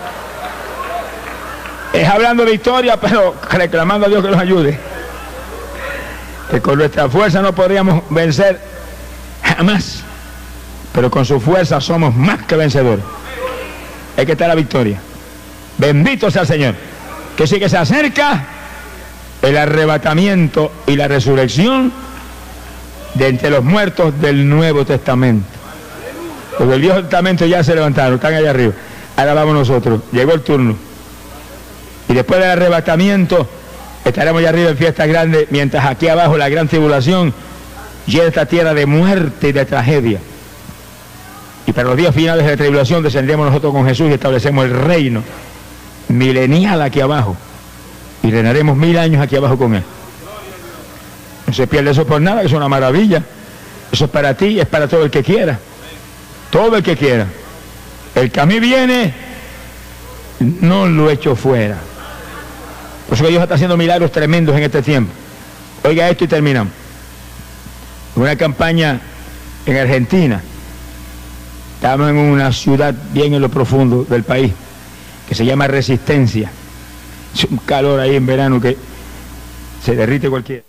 Es hablando de victoria, pero reclamando a Dios que nos ayude. Que con nuestra fuerza no podríamos vencer jamás. Pero con su fuerza somos más que vencedores. Es que está la victoria. Bendito sea el Señor. Que sí que se acerca el arrebatamiento y la resurrección de entre los muertos del Nuevo Testamento. Porque el Viejo Testamento ya se levantaron, están allá arriba. Ahora vamos nosotros, llegó el turno. Y después del arrebatamiento estaremos allá arriba en fiesta grande, mientras aquí abajo la gran tribulación llena esta tierra de muerte y de tragedia. Y para los días finales de la tribulación descendemos nosotros con Jesús y establecemos el reino milenial aquí abajo. Y reinaremos 1000 años aquí abajo con Él. No se pierde eso por nada, que es una maravilla. Eso es para ti, es para todo el que quiera. Todo el que quiera. El que a mí viene, no lo echo fuera. Por eso que Dios está haciendo milagros tremendos en este tiempo. Oiga esto y terminamos. Una campaña en Argentina. Estamos en una ciudad bien en lo profundo del país, que se llama Resistencia. Es un calor ahí en verano que se derrite cualquiera.